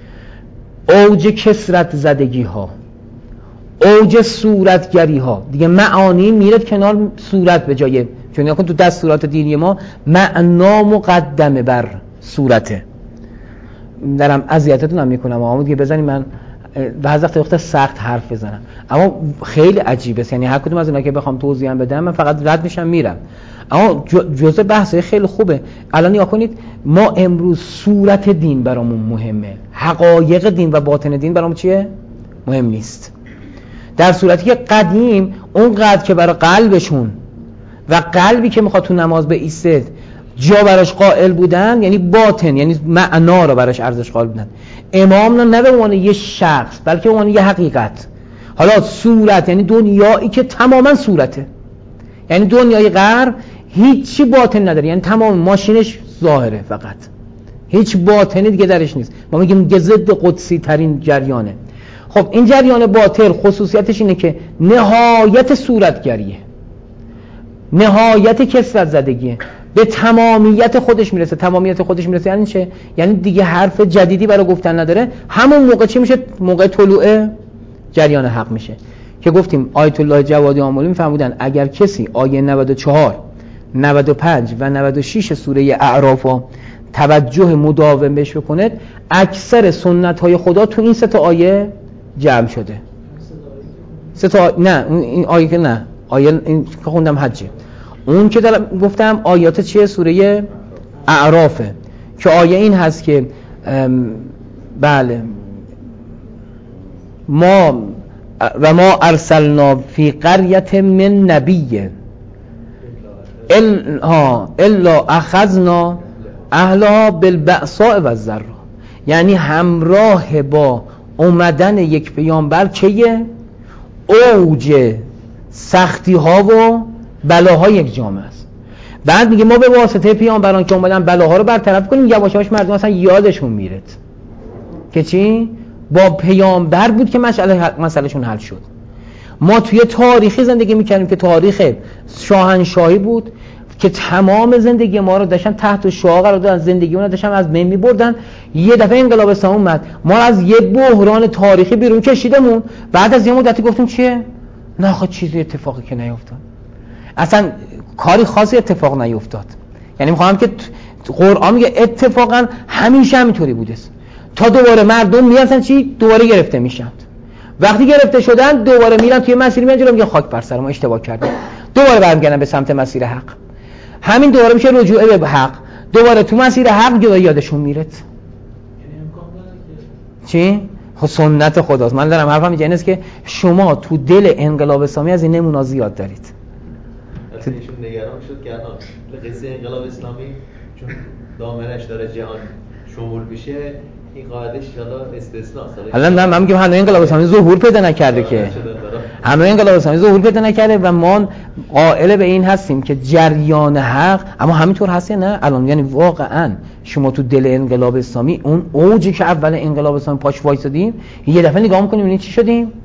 اوج کثرت زدگی ها، اوج صورتگری ها. دیگه معانی میره کنار صورت به جای، چون نکن تو دستورات دینی ما معنا مقدمه بر صورته. دارم اذیتتون هم میکنم اما دیگه بزنید من بعضی وقتا وقت سخت حرف بزنم، اما خیلی عجیبه. یعنی هر کدوم از اینا که بخوام توضیح بدم من فقط رد میشم میرم، اما جزء بحثه خیلی خوبه. الان نگاه کنید، ما امروز صورت دین برامون مهمه، حقایق دین و باطن دین برامون چیه؟ مهم نیست. در صورتی که قدیم اونقدر که برای قلبشون و قلبی که میخواد تو نماز به ایسته جا براش قائل بودن، یعنی باطن، یعنی معنا رو براش ارزش قائل بودن. امام نه به عنوان یه شخص بلکه به عنوان یه حقیقت. حالا صورت یعنی دنیایی که تماما صورته، یعنی دنیای غرب هیچی باطن نداره، یعنی تمام ماشینش ظاهره، فقط هیچ باطنی دیگه درش نیست. ما میگیم ضد قدسی ترین جریانه. خب این جریان باطل خصوصیتش اینه که نهایت صورتگریه، نهایت کثرت زدگیه، به تمامیت خودش میرسه. تمامیت خودش میرسه یعنی چه؟ یعنی دیگه حرف جدیدی برای گفتن نداره. همون موقع چی میشه؟ موقع طلوع جریان حق میشه که گفتیم آیت الله جوادی آملی میفرمودن اگر کسی آیه نود و چهار، نود و پنج و نود و شش سوره اعراف توجه مداوم بهش بکنه، اکثر سنت های خدا تو این سه تا آیه جمع شده. سه تا آیه... نه این آیه که نه آیه این که خوندم حجه، اون که دارم گفتم آیات چیه؟ سوره اعرافه که آیه این هست که بله ما و ما ارسلنا فی قریة من نبی الا اخذنا اهلها بالبأساء والضراء. یعنی همراه با اومدن یک پیامبر چیه؟ اوج سختی ها و بلاهای یک جامعه است. بعد میگه ما به واسطه پیامبران که اومدن بلاها رو برطرف کنیم، یواش یواش مردم اصلا یادشون میره که چی؟ با پیامبر بود که مسئله مسئلهشون حل شد. ما توی تاریخی زندگی میکردیم که تاریخ شاهنشاهی بود که تمام زندگی ما رو داشتن تحت شعار قرار دادن، زندگیمون رو داشتن از بین میبردن. یه دفعه انقلاب اسلامی اومد، ما از یه بحران تاریخی بیرون کشیدمون. بعد از یه مدتی گفتیم چیه؟ نه خود چیزی اتفاقی که نیفتاد، اصلا کاری خاصی اتفاق نیفتاد. یعنی میخوام که قرآن میگه اتفاقا همیشه همینطوری بوده تا دوباره مردم میان چی؟ دوباره گرفته میشن. وقتی گرفته شدن دوباره میرن توی مسیر میان جلو، میگن خاک بر سر ما اشتباه کردیم، دوباره برمیگردن به سمت مسیر حق. همین دوباره میشه رجوع به حق، دوباره تو مسیر حق یادشون میره. چی؟ خب سنت خداست. من دارم حرفم اینجا اینه که شما تو دل انقلاب اسلامی از این نمونه زیاد دارید. اصلا ایشون نگران شد که الان قصه انقلاب اسلامی چون دامنش داره جهان شمول میشه، این قاعدش حالا استثناست. حالا من من میگم هنوز انقلاب اسلامی ظهور پیدا نکرده که هنوز انقلاب اسلامی ظهور پیدا نکرده و ما قائل به این هستیم که جریان حق، اما همینطور هست نه الان، یعنی واقعا شما تو دل انقلاب اسلامی اون اوجی که اول انقلاب اسلامی پاش وایسادیم یه دفعه نگاه می‌کنیم ببینید چی شدیم. نقطه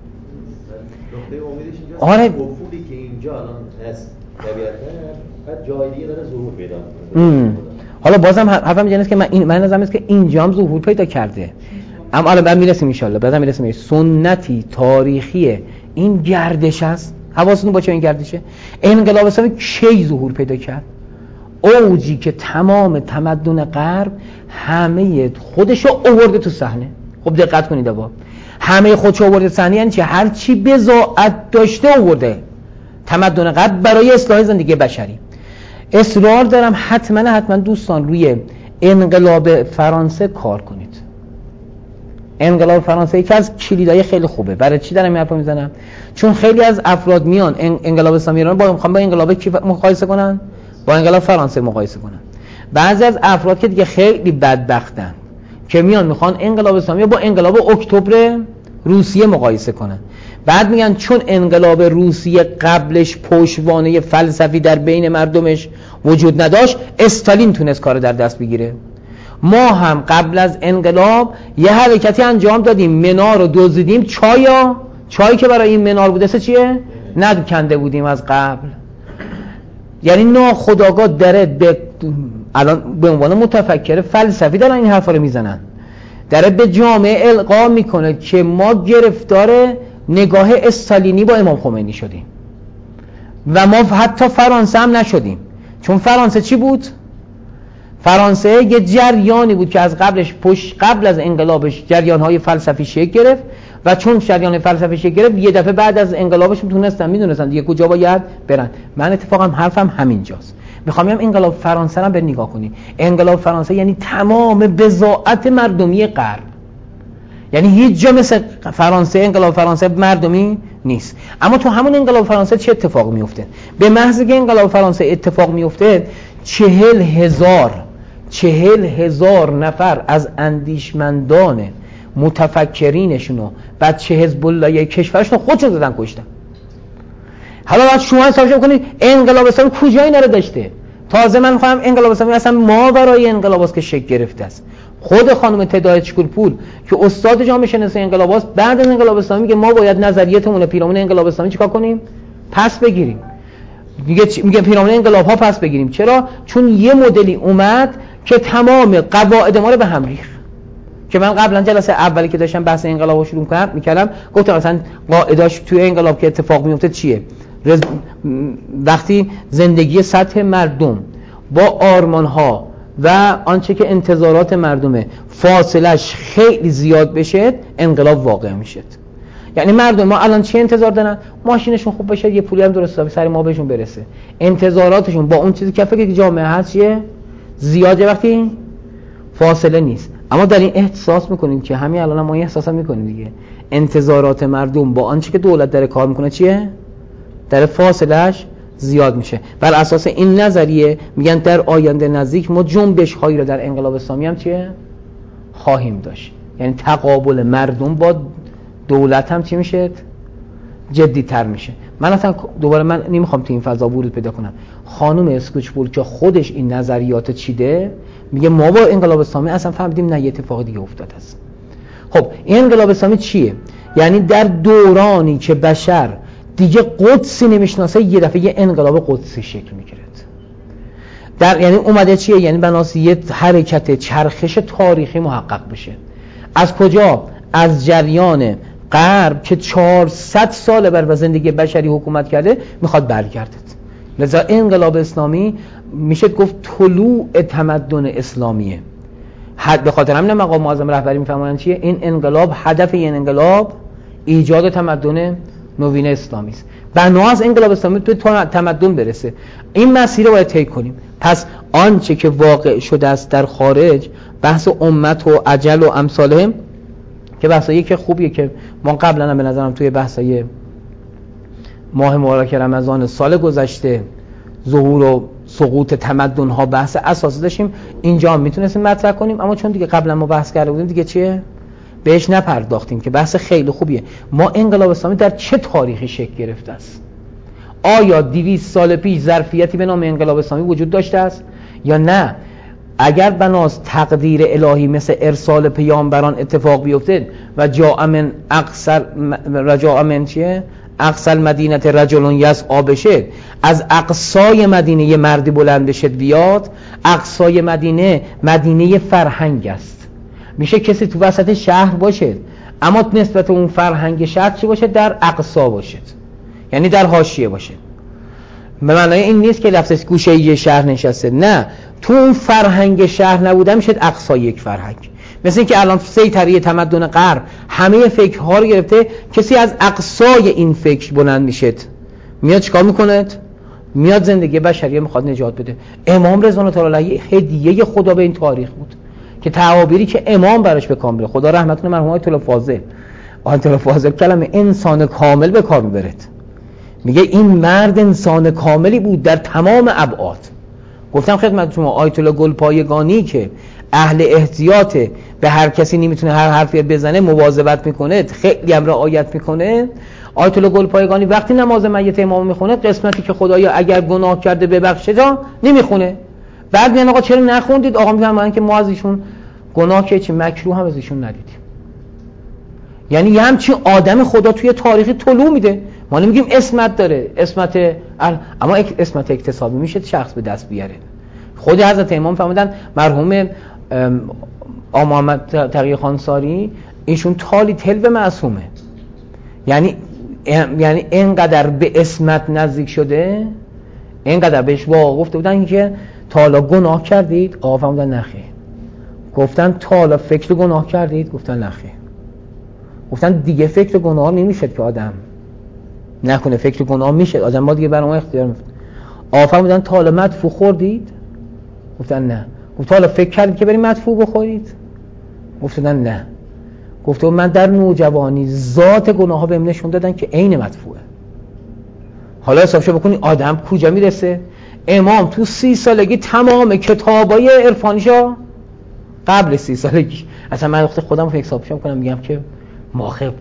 امیدش اینجاست آره وفودی که اینجا الان هست طبیعتاً بعد جای دیگه داره ظهور پیدا می‌کنه. حالا بازم حرفم اینه که من این من نظرم است که اینجا هم ظهور پیدا کرده، اما الان بعد میرسیم ان شاءالله بعدا میرسیم. سنتی تاریخی این گردش است. حواستون باشه این گردشه. انقلاب اسلامی کی ظهور پیدا کرد؟ اوجی که تمام تمدن غرب همه خودشو آورده تو صحنه. خب دقت کنید آقا، همه خودشو آورده صحنه یعنی چه؟ هر چی بضاعت داشته آورده تمدن غرب برای اصلاح زندگی بشری. اصرار دارم حتما حتما دوستان روی انقلاب فرانسه کار کنید. انقلاب فرانسه یکی از کلیدهای خیلی خوبه. برای چی دارم این حرفو میزنم؟ چون خیلی از افراد میان انقلاب اسلامی ایران با میخوام با انقلاب کی مقایسه کنن؟ با انقلاب فرانسه مقایسه کنن. بعضی از افراد که دیگه خیلی بدبختن که میان میخوان انقلاب اسلامی با انقلاب اکتبر روسیه مقایسه کنن. بعد میگن چون انقلاب روسیه قبلش پشتوانه فلسفی در بین مردمش وجود نداشت، استالین تونست کار در دست بگیره. ما هم قبل از انقلاب یه حرکتی انجام دادیم، منار رو دزدیدیم، چایا چایی که برای این منار بوده چیه؟ ندکنده بودیم از قبل. یعنی ناخودآگاه داره به الان به عنوان متفکر فلسفی دارن این حرفا رو میزنن، داره به جامعه القا میکنه که ما گرفتار نگاه استالینی با امام خمینی شدیم و ما حتی فرانسه هم نشدیم. چون فرانسه چی بود؟ فرانسه یه جریانی بود که از قبلش پشت قبل از انقلابش جریان‌های فلسفی شکل گرفت و چون جریان فلسفی شکل گرفت یه دفعه بعد از انقلابش تونستن میدونستن دیگه کجا باید برن. من اتفاقا حرفم همینجاست. میخوام بگم انقلاب فرانسه رو به نگاه کنید. انقلاب فرانسه یعنی تمام بضاعت مردمی غرب، یعنی هیچ جا مثل فرانسه انقلاب فرانسه مردمی نیست. اما تو همون انقلاب فرانسه چه اتفاق میفته؟ به محض که انقلاب فرانسه اتفاق میفته چهل هزار چهل هزار نفر از اندیشمندان متفکرینشونو بچه حزب الله کشورشون خودشون دادن کشتن. حالا باید شما حسابش بکنید انقلاب اسلامی کجا اینا رو داشته؟ تازه من می‌خوام انقلاب اسلامی اصلا ما برای انقلاب است که شکل گرفته است. خود خانم تداعی چکورپول که استاد جامعه شناسی انقلاب است بعد از انقلاب اسلامی میگه ما باید نظریتمون پیرامون انقلاب اسلامی چیکار کنیم؟ پس بگیریم. میگه میگه پیرامون انقلاب ها پس بگیریم. چرا؟ چون یه مدلی اومد که تمام قواعد ما رو به هم ریخت. که من قبلا جلسه اولی که داشتم بحث انقلاب رو شروع کردم میکردم گفتم مثلا قاعده‌اش توی انقلاب که اتفاق میفته چیه؟ رز... وقتی زندگی سطح مردم با آرمان‌ها و آنچه که انتظارات مردمه فاصلش خیلی زیاد بشه انقلاب واقع میشه. یعنی مردم ما الان چی انتظار دارن؟ ماشینشون خوب بشه، یه پولی هم درست حسابی سر ما بهشون برسه. انتظاراتشون با اون چیزی که فکر جامعه هست چیه؟ زیاده وقتی فاصله نیست. اما در این احساس میکنیم که همین الان ما این احساس هم میکنیم دیگه، انتظارات مردم با آنچه که دولت داره کار میکنه چیه؟ در فاصلهش زیاد میشه. بر اساس این نظریه میگن در آینده نزدیک ما جنبش هایی رو در انقلاب اسلامی هم چیه؟ خواهیم داشت. یعنی تقابل مردم با دولت هم چی میشه؟ جدی تر میشه. من اصلا دوباره من نمیخوام تو این فضا ورود پیدا کنم. خانم اسکوچپول که خودش این نظریات چیده میگه ما با انقلاب اسلامی اصلا فهمیدیم نه یه اتفاق دیگه افتاده است. خب این انقلاب اسلامی چیه؟ یعنی در دورانی که بشر دیگه قدسی نمیشناسه یه دفعه یه انقلاب قدسی شکل میگیره. در یعنی اومده چیه؟ یعنی بناس یه حرکت چرخش تاریخی محقق بشه. از کجا؟ از جریان غرب که چهارصد سال بر زندگی بشری حکومت کرده میخواد برگرده. لذا انقلاب اسلامی میشه گفت طلوع تمدن اسلامیه. حد به خاطر همین مقام معظم رهبری میفهمن چیه؟ این انقلاب هدف این انقلاب ایجاد تمدن نوین اسلامی است. بنا از انقلاب اسلامی به تمدن برسه. این مسیر رو باید طی کنیم. پس آنچه که واقع شده است در خارج، بحث امت و اجل و امثالهم که بحثایی که خوبیه که ما قبلا هم به نظرم توی بحثای ماه مبارک رمضان سال گذشته ظهور و سقوط تمدن ها بحث اساسی داشتیم، اینجا هم میتونستیم مطرح کنیم، اما چون دیگه قبلا ما بحث کرده بودیم دیگه چیه بهش نپرداختیم که بحث خیلی خوبیه. ما انقلاب اسلامی در چه تاریخی شکل گرفته است؟ آیا دویست سال پیش ظرفیتی به نام انقلاب اسلامی وجود داشته است یا نه؟ اگر بناس تقدیر الهی مثل ارسال پیامبران اتفاق بیفته و جاء من اقصر رجاء من چیه اقصى المدینه رجل یسعی بشه، از اقصای مدینه یه مردی بلند بشه بیاد. اقصای مدینه مدینه فرهنگ است، میشه کسی تو وسط شهر باشه اما نسبت اون فرهنگ شهر چی باشه؟ در اقصا باشه، یعنی در حاشیه باشه. به معنای این نیست که لفظش گوشه یه شهر نشسته، نه، تو اون فرهنگ شهر نبوده میشه اقصای یک فرهنگ. مثل این که الان سیطره تمدن غرب همه فکرها رو گرفته، کسی از اقصای این فکر بلند میشه، میاد چیکار میکنه؟ میاد زندگی بشریه میخواد نجات بده. امام رضوان الله علیه هدیه خدا به این تاریخ بود که تعابیری که امام براش به کار میبره. خدا رحمتونه مرحوم آیت الله فاضل، آیت الله فاضل کلمه انسان کامل به کار میبره، میگه این مرد انسان کاملی بود در تمام ابعاد. گفتم خدمت شما آیت الله گلپایگانی که اهل احتیاط، به هر کسی نمیتونه هر حرفی بزنه، مواظبت میکنه، خیلی هم رعایت میکنه. آیت الله گلپایگانی وقتی نماز میت امام میخونه قسمتی که خدایا اگر گناه کرده ببخشه جا نمیخونه. بعد میگن آقا چرا نخوندید؟ آقا میگن من که ما از ایشون گناه که چی مکروه هم از ایشون ندیدیم. یعنی یه همچین آدم خدا توی تاریخی طلوع میده. ما نمیگیم اسمت داره، اسمت ال... اما اسمت اکتسابی میشه شخص به دست بیاره. خود حضرت امام فرمودن، مرحوم آقا محمد تقی خانساری، ایشون تالی تلو معصومه، یعنی یعنی اینقدر به اسمت نزدیک شده، اینقدر بهش واقع گفته بودن که تا حالا گناه کردید؟ آقا فرمودن نخیر. گفتن تا حالا فکر گناه کردید؟ گفتن نخیر. گفتن دیگه فکر گناه نمیشه که آدم نکنه، فکر گناه میشه آدم، ما دیگه برای ما اختیار میفته. آقا فرمودن تا حالا مدفوع خوردید؟ گفتن نه. گفت تا حالا فکر کردید که بریم مدفوع بخورید؟ گفتن نه. گفت من در نوجوانی ذات گناه ها بهم نشون دادن که عین مدفوعه. حالا حسابشو بکنی آدم کجا میرسه؟ امام تو سی سالگی تمام کتابای عرفانیشو، قبل سی سالگی اصلا من وقت خودم رو حسابشو میکنم میگم که ماخب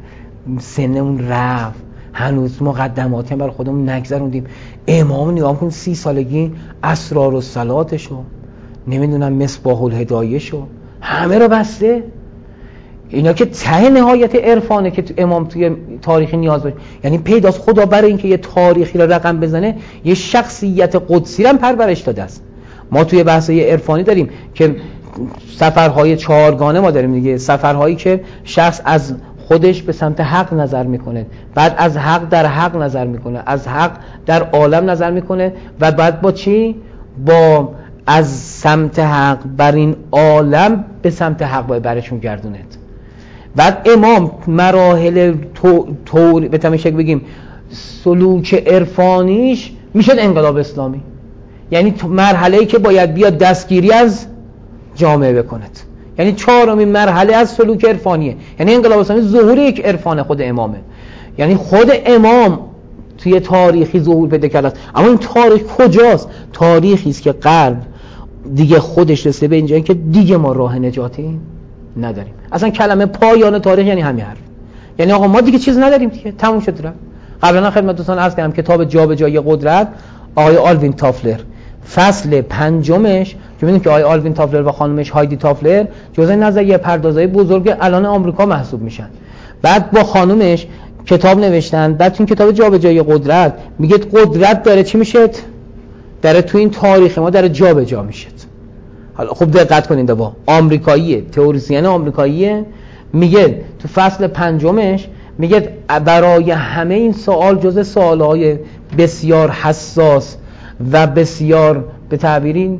سنمون رفت، هنوز مقدماتی هم برای خودمون نگذروندیم. امام نگاه کن سی سالگی اسرار و صلاتشو، نمیدونم مصباح الهدایهشو همه رو بسته. اینا که ته نهایت عرفانه که تو امام توی تاریخی نیاز باشه. یعنی پیداست خدا برای اینکه یه تاریخی رو رقم بزنه یه شخصیت قدسی رو پرورش داده است. ما توی بحث‌های عرفانی داریم که سفرهای چهارگانه ما داریم دیگه، سفرهایی که شخص از خودش به سمت حق نظر میکنه، بعد از حق در حق نظر میکنه، از حق در عالم نظر میکنه و بعد با چی؟ با از سمت حق بر این عالم به سمت حق باید برشون گردوند. بعد امام مراحل تو تو به تمیشه بگیم سلوک عرفانیش میشه انقلاب اسلامی، یعنی مرحله‌ای که باید بیاد دستگیری از جامعه بکند، یعنی چهارمین مرحله از سلوک عرفانیه. یعنی انقلاب اسلامی ظهور یک عرفان خود امامه، یعنی خود امام توی تاریخی ظهور پیدا کرده است. اما این تاریخ کجاست؟ تاریخی است که غرب دیگه خودش رسیده به اینجا که دیگه ما راه نجاتی نداریم. اصلا کلمه پایان تاریخ یعنی همین حرف، یعنی آقا ما دیگه چیز نداریم دیگه، تموم شد. رفت. قبلا خدمت دوستان عرض کردم کتاب جابجایی قدرت آقای آلوین تافلر فصل پنجمش که می‌بینید که آقای آلوین تافلر و خانمش هایدی تافلر جزء نظریه پردازای بزرگ الان آمریکا محسوب میشن. بعد با خانمش کتاب نوشتن. بعد تو این کتاب جابجایی قدرت میگه قدرت داره چی میشه؟ داره تو این تاریخ ما داره جابجا میشه. حالا خوب دقت کنید، با آمریکاییه، تئوریسین آمریکاییه، میگه تو فصل پنجمش میگه برای همه این سوال جزء سوالهای بسیار حساس و بسیار به تعبیری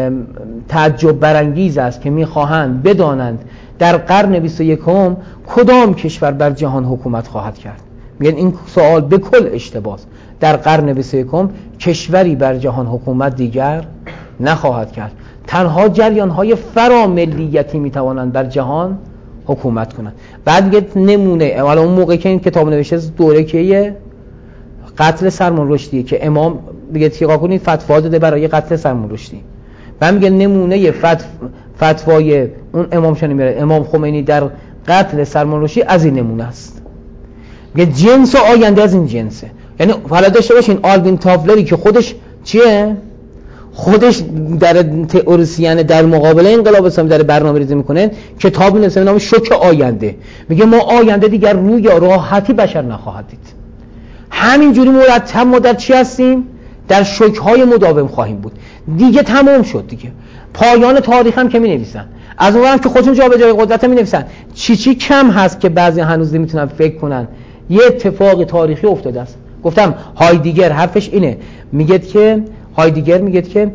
تعجب برانگیز است که میخواهند بدانند در قرن بیست و یکم کدام کشور بر جهان حکومت خواهد کرد. میگن این سوال به کل اشتباهه. در قرن بیست و یکم کشوری بر جهان حکومت دیگر نخواهد کرد. تنها جریان‌های فراملیتی میتوانند بر جهان حکومت کنند. بعد میگه نمونه، حالا اون موقع که این کتاب نوشته دوره که قتل سلمان رشدی که امام میگه تیقا کنید فتوا داده برای قتل سلمان رشدی. بعد میگه نمونه فتو فتوای اون امام شنی میره امام خمینی در قتل سلمان رشدی از این نمونه است. میگه جنس و آینده از این جنسه. یعنی حالا داشته باشین آلوین تافلری که خودش چیه؟ خودش در تئوریسین در مقابل انقلاب اسلامی در برنامه‌ریزی میکنه، کتاب نوشته به نام شوک آینده. میگه ما آینده دیگر روی راحتی بشر نخواهد دید. همینجوری مرتب ما در چی هستیم؟ در شوک‌های مداوم خواهیم بود. دیگه تمام شد دیگه. پایان تاریخ هم که می‌نویسن. از اونورم که خودشون جابجایی قدرت می‌نویسن. چی چی کم هست که بعضی هنوز نمیتونن فکر کنن یه اتفاق تاریخی افتاده است. گفتم هایدگر حرفش اینه، میگه که هایدگر میگه که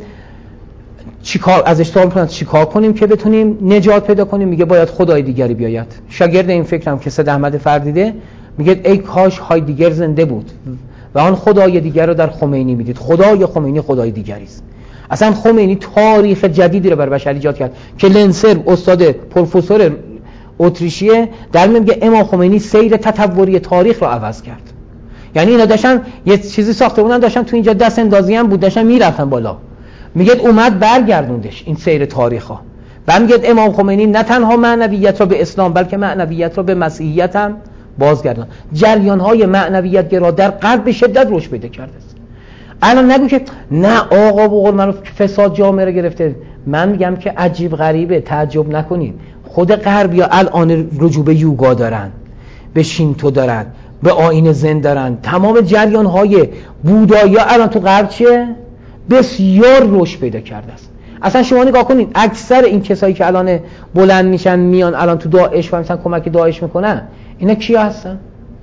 چیکار ازش سوال می‌کنن چیکار کنیم که بتونیم نجات پیدا کنیم؟ میگه باید خدای دیگری بیاید. شاگرد این فکرم که سید احمد فردیده میگه ای کاش هایدگر زنده بود و آن خدای دیگر رو در خمینی میدید. خدای خمینی خدای دیگری است. اصلا خمینی تاریخ جدیدی رو بر بشر ایجاد کرد که لنسر استاد پروفسور اتریشیه در میگه امام خمینی سیر تطوری تاریخ رو عوض کرد. یعنی اینا داشتن یه چیزی ساخته بودن، داشتن تو اینجا دست اندازی هم بود، داشتن میرفتن بالا. میگه اومد برگردوندش این سیر تاریخا. بعد میگه امام خمینی نه تنها معنویت رو به اسلام بلکه معنویت رو به مسیحیت هم بازگردان. جریان‌های معنویت گرا در غرب به شدت رشد پیدا کرده است. الان نگو که نه آقا بقول منو فساد جامعه رو گرفته. من میگم که عجیب غریبه، تعجب نکنید. خود غربیا الان رجوع به یوگا دارن، به شینتو دارن، به آیین زن دارن. تمام جریان‌های بودایی الان تو غرب چیه؟ بسیار رشد پیدا کرده است. اصلا شما نگاه کنید اکثر این کسایی که الان بلند میشن میان الان تو داعش و مثلا کمک داعش میکنن، اینا کیا هستن؟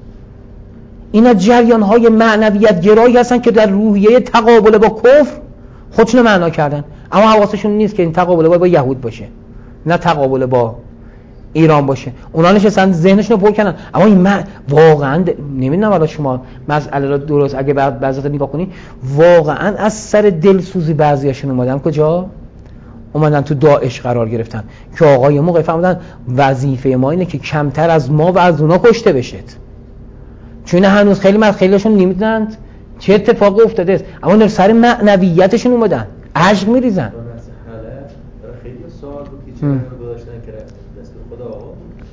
اینا جریان‌های معنویت گرایی هستن که در روحیه تقابل با کفر خودشون معنا کردن، اما حواسشون نیست که این تقابل با, با یهود باشه، نه تقابل با ایران باشه. اونا نشستن ذهنشون رو پر کردن. اما این من واقعا نمیدونم والا شما مسئله رو درست اگه بعد بعضی نگاه کنی واقعا از سر دلسوزی بعضیاشون اومدن کجا؟ اومدن تو داعش قرار گرفتن که آقای موقع فهمیدن وظیفه ما اینه که کمتر از ما و از اونا کشته بشید. چون هنوز خیلی من خیلیشون نمیدونن چه اتفاقی افتاده است، اما در سر معنویتشون اومدن عشق میریزن. خیلی سوال بود که چرا گذاشتن که دست خدا آقا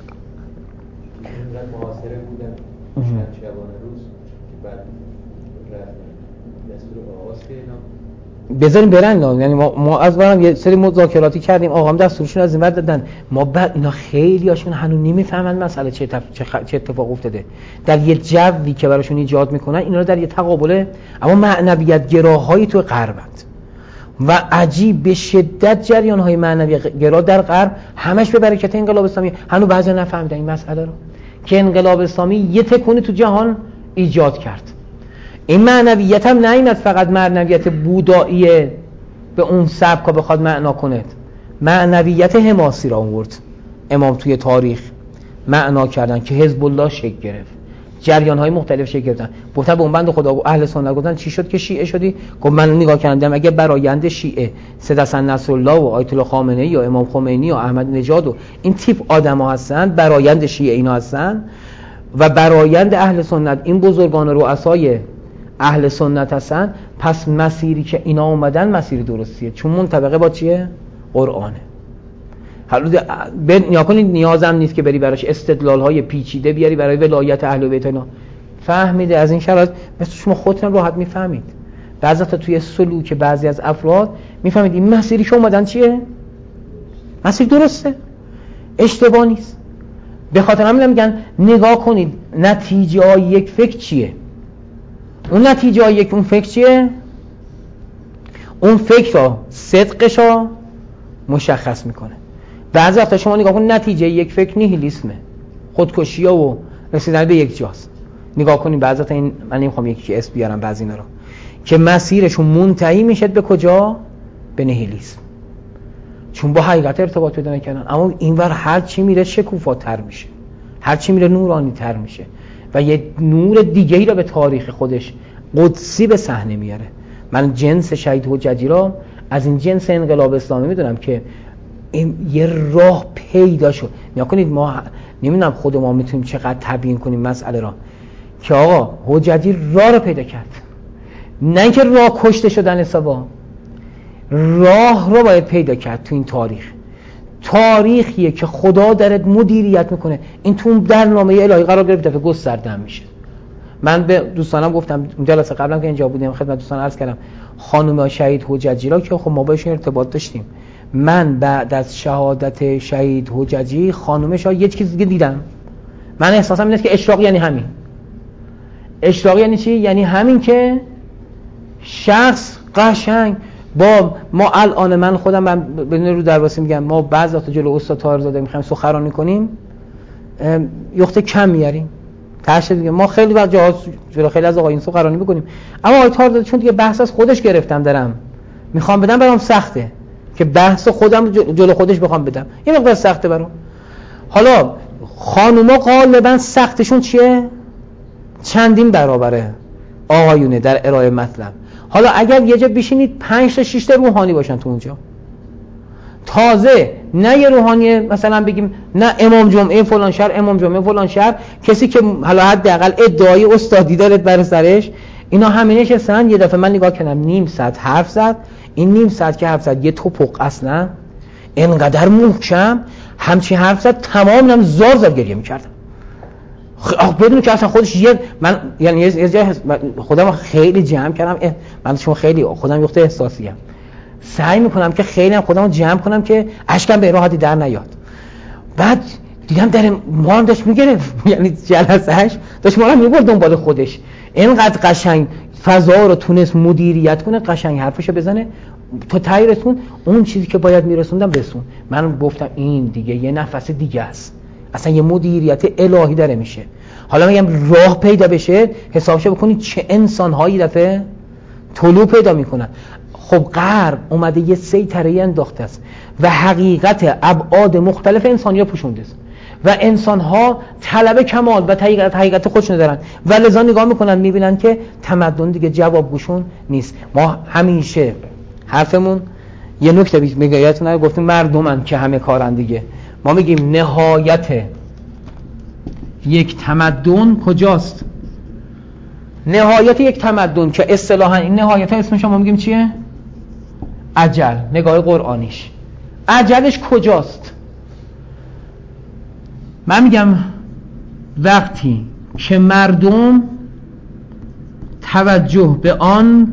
اینقدر محاصره بودن شبانه روز بعد دستور آغاز که اینا بذاریم برن. یعنی ما, ما از برام یه سری مذاکراتی کردیم، آقام دستورشون از این ور دادن، ما بعد اینا خیلی هاشون هنوز نمیفهمن مسئله چه, تف... چه اتفاق افتاده در یه جوی که براشون ایجاد میکنن. اینا رو در یه تقابله اما معنویت گراهایی تو غربند و عجیب به شدت جریان‌های معنویت گرا در غرب همش به برکت انقلاب اسلامی. هنوز بعضی نفهمیدن این مسئله رو که انقلاب اسلامی یه تکونی تو جهان ایجاد کرد. این معنویت هم نیامد فقط معنویت بودایی به اون سبکا بخواد معنا کنه، معنویت حماسی را آورد امام توی تاریخ معنا کردن که حزب الله شکل گرفت، جریان‌های مختلف شکل گرفتن. گفتن به اون بند خدا و اهل سنت گفتن چی شد که شیعه شدی؟ گفت من نگاه کردم اگه برآیند شیعه سید حسن نصرالله و آیت الله خامنه‌ای یا امام خمینی و احمد نژاد و این تیپ آدم‌ها هستن، برآیند شیعه اینا هستن و برآیند اهل سنت این بزرگان و رؤسای اهل سنت هستن، پس مسیری که اینا اومدن مسیر درستیه، چون منطبقه با چیه؟ قرآنه. حالا نیا کنید نیازم نیست که بری براش استدلال‌های پیچیده بیاری برای ولایت اهل بیت اینا. فهمیده از این شرایط مثل شما خودتون راحت میفهمید. بعضی تا توی سلوک بعضی از افراد میفهمید این مسیری که اومدن چیه؟ مسیر درسته، اشتباه نیست. به خاطر همین میگن نگاه کنید نتیجه یک فکر چیه؟ اون نتیجه یک اون فکر چیه؟ اون فکر را صدقش را مشخص میکنه. بعضی وقتا شما نگاه کنید نتیجه یک فکر نیهیلیسمه، خودکشی و رسیدن به یک جاست. نگاه کنید بعضی وقتا این من نمیخوام یکی اسم بیارم بعضی اینا رو که مسیرشون منتهی میشه به کجا؟ به نیهیلیسم، چون با حقیقت ارتباط پیدا نکردن. اما اینور هر چی میره شکوفاتر میشه، هر چی میره نورانی تر میشه. و یه نور دیگه‌ای را به تاریخ خودش قدسی به صحنه میاره. من جنس شهید حجتی را از این جنس انقلاب اسلامی میدونم که این یه راه پیدا شد. نیا کنید ما نمیدونم خود ما میتونیم چقدر تبیین کنیم مسئله را که آقا حجتی راه رو پیدا کرد، نه اینکه راه کشته شدن حسابا، راه رو باید پیدا کرد. تو این تاریخ تاریخیه که خدا درت مدیریت میکنه. این تو برنامه الهی قرار گرفت، دفعه گسترده هم میشه. من به دوستانم گفتم اون جلسه قبلا که اینجا بودیم خدمت دوستان عرض کردم خانم شهید حجتی را که خب ما باهاش ارتباط داشتیم، من بعد از شهادت شهید حجتی خانومش ها یه چیز دیگه دیدم. من احساسم اینه که اشراق یعنی همین. اشراق یعنی چی؟ یعنی همین که شخص قشنگ با ما الان من خودم بدون رو درواسی میگم ما بعضی وقتا جلو استاد طاهرزاده میخوایم سخنرانی کنیم یخت کم میاریم تاشه دیگه. ما خیلی وقت جاها جلو خیلی از آقایون سخنرانی میکنیم، اما آقای طاهرزاده چون دیگه بحث از خودش گرفتم دارم میخوام بدم برام سخته که بحث خودم جلو خودش بخوام بدم، یه مقدار سخته برام. حالا خانوما غالبا سختشون چیه؟ چندین برابره آقایونه در ارائه مطلب. حالا اگر یه جا بشینید پنج تا شش تا روحانی باشن تو اونجا، تازه نه یه روحانی مثلا بگیم نه امام جمعه فلان شهر امام جمعه فلان شهر، کسی که حالا حداقل ادعای استادی داره بر سرش، اینا همینش هستن. یه دفعه من نگاه کردم نیم ساعت حرف زد، این نیم ساعت که حرف زد یه توپق اصلا اینقدر محکم همچین حرف زد تمام هم زار زار گریه می‌کردم. خب بدون که اصلا خودش یه من یعنی یه جای خودم خیلی جمع کردم. من چون خیلی خودم یخته احساسیم سعی میکنم که خیلی هم خودمو جمع کنم که اشکم به راحتی در نیاد. بعد دیدم در ما هم داشت میگرفت، یعنی جلسهش داشت ما رو میبرد دنبال خودش. اینقدر قشنگ فضا رو تونست مدیریت کنه، قشنگ حرفشو بزنه تو ته رسون اون چیزی که باید میرسوندم رسون. من گفتم این دیگه یه نفس دیگه است، اصلا یه مدیریت الهی داره میشه. حالا میگم راه پیدا بشه حسابشو بکنید چه انسان‌هایی دفعه طلوع پیدا میکنن. خب غرب اومده یه سیطره انداخته است و حقیقت ابعاد مختلف انسانی‌ها پوشونده است و انسان‌ها طلب کمال و حقیقت حقیقت خودشون دارن و لذا نگاه میکنن میبینن که تمدن دیگه جوابگوشون نیست. ما همیشه حرفمون یه نکته میگه یادتونه گفتیم مردمن که همه کارن دیگه. ما میگیم نهایت یک تمدن کجاست؟ نهایت یک تمدن که اصطلاحاً این نهایت اسمش ما میگیم چیه؟ اجل. نگاه قرآنیش اجلش کجاست؟ من میگم وقتی که مردم توجه به آن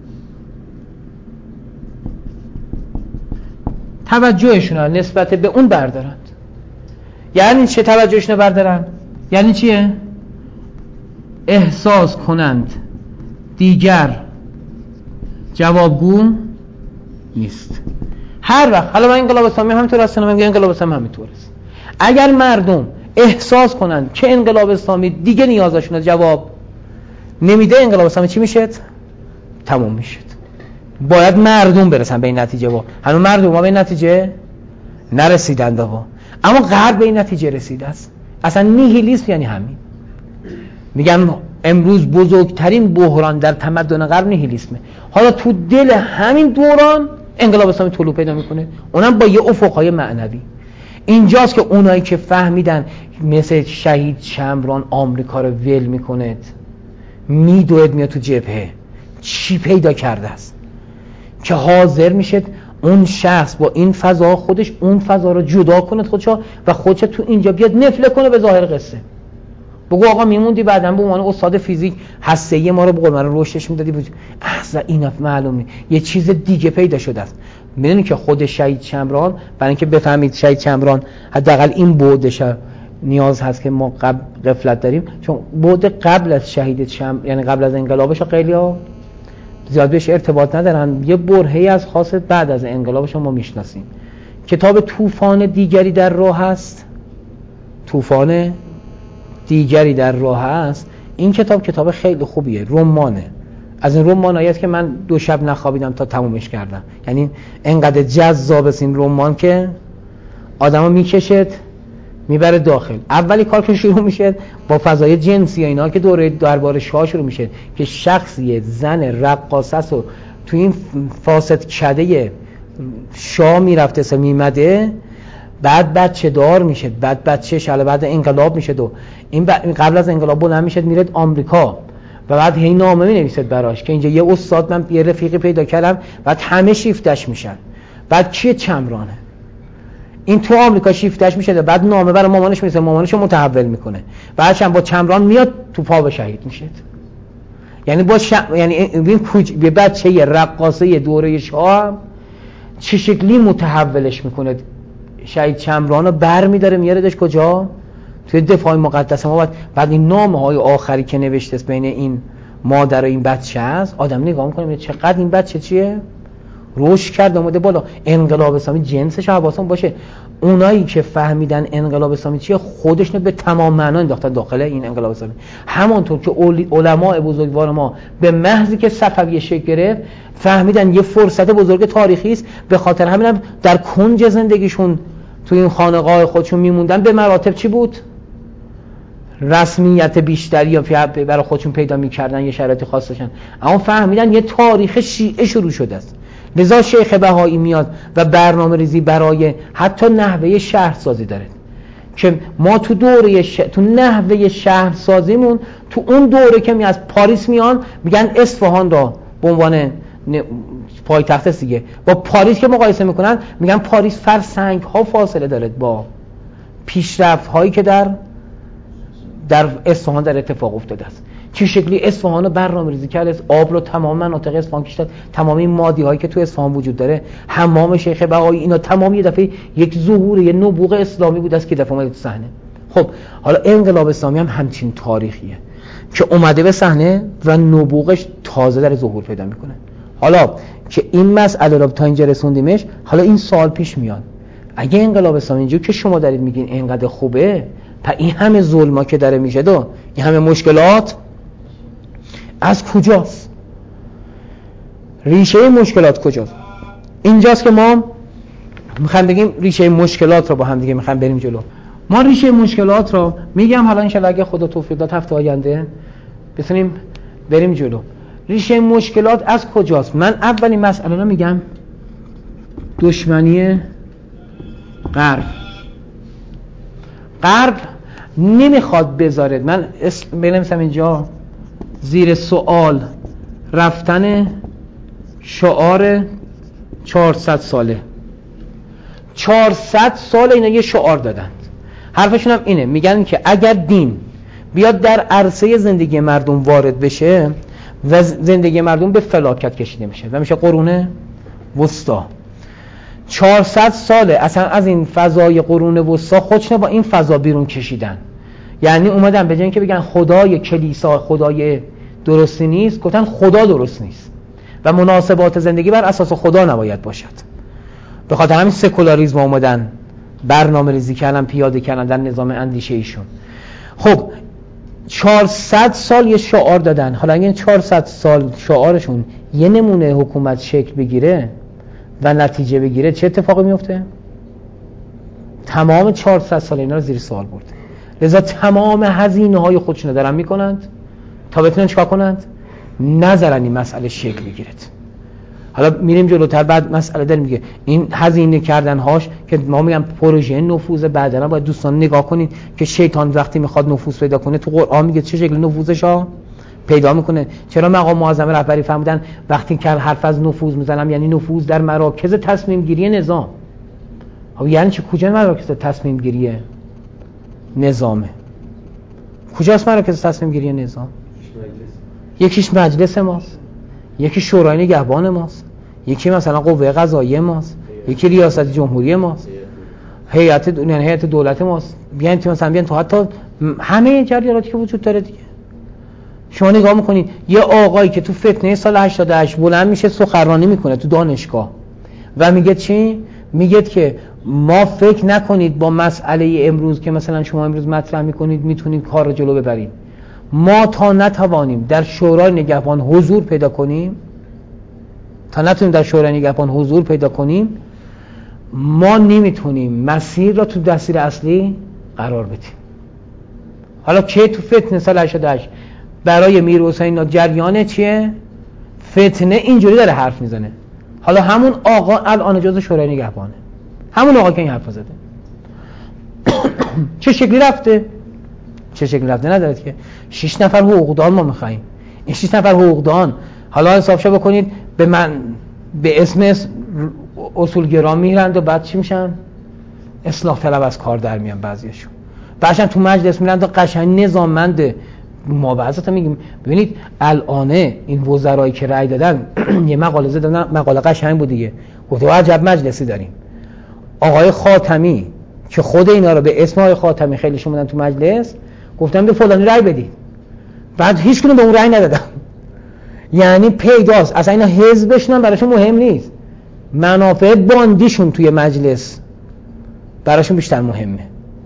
توجهشون رو نسبت به اون بردارند. یعنی چه توجهشون رو بردارن؟ یعنی چیه؟ احساس کنند دیگر جوابگو نیست. هر وقت حالا من انقلاب اسلامی همینطور هستم، من میگم انقلاب اسلامی همینطور است. اگر مردم احساس کنند که انقلاب اسلامی دیگه نیازشون جواب نمیده، انقلاب اسلامی چی میشه؟ تموم میشه. باید مردم برسن به این نتیجه. با هنوز مردم ما به این نتیجه نرسیدند با. اما غرب به این نتیجه رسیده است. اصلا نیهیلیسم یعنی همین. میگن امروز بزرگترین بحران در تمدن غرب نیهیلیسمه. حالا تو دل همین دوران انقلاب اسلامی طلوع پیدا میکنه، اونم با یه افقهای معنوی. اینجاست که اونایی که فهمیدن مثل شهید شمران آمریکا رو ول میکنه میدوید میاد تو جبهه، چی پیدا کرده است که حاضر میشه اون شخص با این فضا خودش اون فضا رو جدا کنه خودشو و خودش تو اینجا بیاد نفله کنه به ظاهر قصه. بگو آقا میموندی بعداً به عنوان استاد فیزیک هسته‌ای ما رو به قول من رشدش میدادی بود. اصلا این معلومه یه چیز دیگه پیدا شده است. میدونی که خود شهید شمران برای اینکه بفهمید شهید شمران حداقل این بعدش نیاز هست که ما قبل غفلت داریم، چون بعد قبل از شهید شم یعنی قبل از انقلابش خیلی‌ها زیاد بهش ارتباط ندارن. یه برهه‌ای از خاص بعد از انقلابش ما میشناسیم. کتاب طوفان دیگری در راه است. طوفان دیگری در راه است. این کتاب کتاب خیلی خوبیه، رمانه. از این رمانایی است که من دو شب نخوابیدم تا تمومش کردم. یعنی انقدر جذاب است این رمان که آدمو میکشد میبره داخل. اولی کار که شروع میشه با فضای جنسی اینا که دوره دربار شاه شروع میشه که شخصی زن رقاصه رو تو این فاسد کده شاه میرفته سه میمده، بعد بچه دار میشه، بعد بچه‌ش حالا بعد انقلاب میشه دو این قبل از انقلاب بلند میشه میره آمریکا و بعد هی نامه مینویسه براش که اینجا یه استاد من یه رفیقی پیدا کردم، بعد همه شیفتش میشن. بعد کیه؟ چمرانه. این تو آمریکا شیفتش میشه، بعد نامه برای مامانش میرسه، مامانشو متحول میکنه، بعدش هم با چمران میاد تو پا به شهید میشه. یعنی با ش... یعنی این کوچ به بچه یه رقاصه دوره شاه چه شکلی متحولش میکنه. شهید چمرانو برمی‌داره میاردش کجا؟ توی دفاع مقدس ما. بعد, بعد این نامه های آخری که نوشته است بین این مادر و این بچه است، آدم نگاه میکنه چقدر این بچه چیه؟ رشد کرد اومده بالا. انقلاب اسلامی جنسش حواسون باشه. اونایی که فهمیدن انقلاب اسلامی چیه خودشونو به تمام معنا انداختن داخل این انقلاب اسلامی. همونطور که علماء بزرگوار ما به محضی که صفویه شکل گرفت فهمیدن یه فرصت بزرگ تاریخی است، به خاطر همینم در کنج زندگیشون توی این خانقاه خودشون میموندن. به مراتب چی بود؟ رسمیت بیشتری یا برای خودشون پیدا میکردن، یه شرایط خاص داشتن، اما فهمیدن یه تاریخ شیعه شروع شده است. لذا شیخ بهایی میاد و برنامه ریزی برای حتی نحوه شهرسازی داره که ما تو دوره ش... تو نحوه شهرسازیمون تو اون دوره که می از پاریس میان میگن اصفهان را به عنوان پایتخت است دیگه، با پاریس که مقایسه میکنن میگن پاریس فرسنگ ها فاصله داره با پیشرفت هایی که در در اصفهان در اتفاق افتاده است. چه شکلی اصفهان رو برنامه‌ریزی کرد، آب رو تمام مناطق اصفهان کشید، تمام این مادی هایی که تو اصفهان وجود داره، حمام شیخ بهایی، اینا تمام یه دفعه یک ظهور یه نبوغ اسلامی بود است که دفعه اومد تو صحنه. خب حالا انقلاب اسلامی هم همچین تاریخیه که اومده به صحنه و نبوغش تازه در ظهور پیدا میکنه. حالا که این مسئله رو تا اینجا رسوندیمش، حالا این سوال پیش میاد، اگه انقلاب اسلامی اینجوری که شما دارید میگین اینقدر خوبه، پس این همه ظلما که داره میشه دو این همه مشکلات از کجاست؟ ریشه مشکلات کجاست؟ اینجاست که ما میخوایم بگیم ریشه مشکلات رو با هم دیگه میخوایم بریم جلو. ما ریشه مشکلات رو میگم حالا انشالله اگه خدا توفیق داد هفته آینده بتونیم بریم جلو. ریشه مشکلات از کجاست؟ من اولین مسئله رو میگم دشمنی غرب. غرب نمیخواد بذاره، من اسم بنویسم اینجا زیر سوال رفتن شعار چهارصد ساله. چهارصد سال اینا یه شعار دادند، حرفشون هم اینه، میگن که اگر دین بیاد در عرصه زندگی مردم وارد بشه و زندگی مردم به فلاکت کشیده میشه و میشه قرون وسطا. چهارصد ساله اصلا از این فضای قرون وسطا خودشون با این فضا بیرون کشیدن. یعنی اومدن به جای اینکه بگن خدای کلیسا خدای درستی نیست، گفتن خدا درست نیست و مناسبات زندگی بر اساس خدا نباید باشد. به خاطر همین سکولاریسم اومدن برنامه ریزی کردن، پیاده کردن در نظام اندیشه ایشون. خب چهارصد سال یه شعار دادن. حالا اگه چهارصد سال شعارشون یه نمونه حکومت شکل بگیره و نتیجه بگیره، چه اتفاقی میفته؟ تمام چهارصد سال اینا رو زیر سوال برده. لذا تمام هزینه های خودشون دارن میکنند تا بتونن چیکار کنند؟ نذارن این مسئله شکل بگیرد. حالا میریم جلوتر، بعد مسئله داریم میگه این هزینه کردن هاش که ما میگم پروژه نفوذ. بعداً باید دوستان نگاه کنید که شیطان وقتی میخواد نفوذ پیدا کنه تو قرآن میگه چه شکل نفوذش ها پیدا میکنه. چرا مقام معظم رهبری فرمودن وقتی که حرف از نفوذ میزنم یعنی نفوذ در مراکز تصمیم گیری نظام. خب یعنی چه؟ کجا مراکز تصمیم گیری نظامه؟ کجاست مراکز تصمیم گیری نظام؟ یکیش مجلس ماست، یکی شورای نگهبان ماست، یکی مثلا قوه قضاییه ماست، یکی ریاست جمهوری ماست، هیئت یعنی هیئت دولت ماست. بیان تو مثلا بیان تو حتی همه جریاناتی که وجود داره دیگه. شما نگاه میکنید یه آقایی که تو فتنه سال هشتاد و هشت بلند میشه سخنرانی میکنه تو دانشگاه و میگه چی؟ میگه که ما فکر نکنید با مسئله امروز که مثلا شما امروز مطرح میکنید میتونید کار رو جلو ببرید. ما تا نتوانیم در شورای نگهبان حضور پیدا کنیم، تا نتونیم در شورای نگهبان حضور پیدا کنیم، ما نمیتونیم مسیر را تو دستور اصلی قرار بدیم. حالا که تو فتنه سال هشتاد و هشت برای میر حسین جریان چیه؟ فتنه اینجوری داره حرف میزنه. حالا همون آقا الان جزء شورای نگهبانه، همون آقا که این حرف زده چه شکلی رفته؟ چه شکلی رفته نداره که شش نفر حقوقدان ما میخوایم. این شش نفر حقوقدان حالا حسابشو بکنید به من به اسم اصولگرا میرند و بعد چی میشن؟ اصلاح طلب از کار در میان بعضیشون. بعدش تو مجلس میرند و قشنگ نظاممنده. ما بعضی میگیم ببینید الانه این وزرایی که رأی دادن یه مقاله زدن، مقاله قشنگ بود دیگه، گفته عجب مجلسی داریم. آقای خاتمی که خود اینا رو به اسم آقای خاتمی خیلیشون بودن تو مجلس گفتن به فلانی رأی بدید، بعد هیچ کدوم به اون رأی ندادن. یعنی پیداست اصلا اینا حزبشون براشون مهم نیست، منافع باندیشون توی مجلس براشون بیشتر مهمه.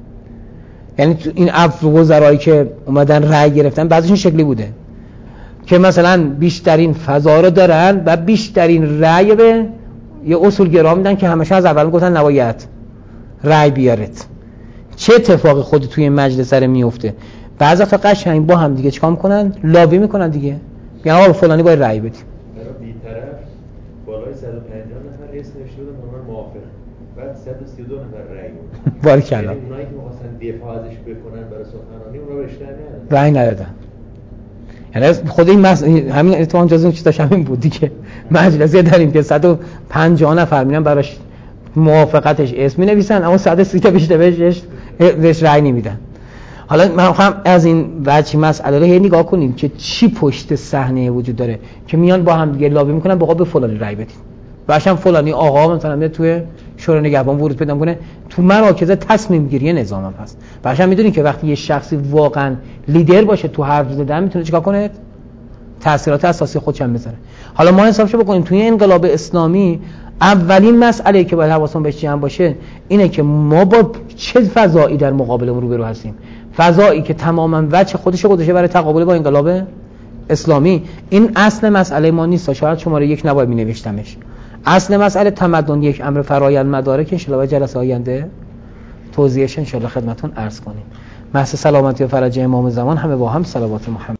یعنی تو این وزرایی که اومدن رأی گرفتن بعضیشون شکلی بوده که مثلا بیشترین فضا رو دارن و بیشترین رأی به یه اصولگرا میدن که همش از اول گفتن نباید رأی بیارید. چه اتفاقی خود توی مجلس سر میفته؟ بعضی وقتا قشنگ با هم دیگه چیکار میکنن؟ لابی میکنن دیگه، میگن آقا فلانی باید رأی بدیم. برای بی‌طرف بالای صد و پنجاه نفر اسم نوشته بودن من موافقم، بعد صد و سی و دو نفر رأی بود. باریکلا. یعنی اونایی که می‌خواستن دفاع ازش بکنن برای سخنرانی اونها بهش ندادن. رأی ندادن. یعنی خود این مس... همین اتفاق جزء چیزاش همین بود دیگه. مجلسی داریم که صد و پنجاه نفر میرن براش موافقتش اسم می‌نویسن، اما صد و سی تا بیشتر بهش بهش رأی نمیدن. حالا من می‌خوام از این وجه مسئله رو هی نگاه کنیم که چی پشت صحنه وجود داره که میان با هم دیگه لابی میکنن بقا به فلانی رأی بدید. باشم فلانی آقا مثلا میاد توی شورای نگهبان ورود پیدا کنه، تو مراکز تصمیم گیری نظام هم هست. باشم میدونین که وقتی یه شخصی واقعا لیدر باشه تو حرف زدن میتونه چیکار کنه؟ تاثیرات اساسی خودش هم بذاره. حالا ما حسابشو بکنیم توی انقلاب اسلامی اولین مسئله که باید حواسمون بهش جمع باشه اینه که ما با چه فضایی در مقابلمون روبرو هستیم. فضایی که تماما وجه خودش رو گذاشته برای تقابل با انقلاب اسلامی. این اصل مسئله ما نیست، شاید شماره یک نباید می‌نوشتمش. اصل مسئله تمدن یک امر فرآیند مدارک، ان شاءالله جلسه آینده توضیحش ان شاءالله خدمتتون عرض کنیم. محض سلامتی و فرج امام زمان همه با هم صلوات محمد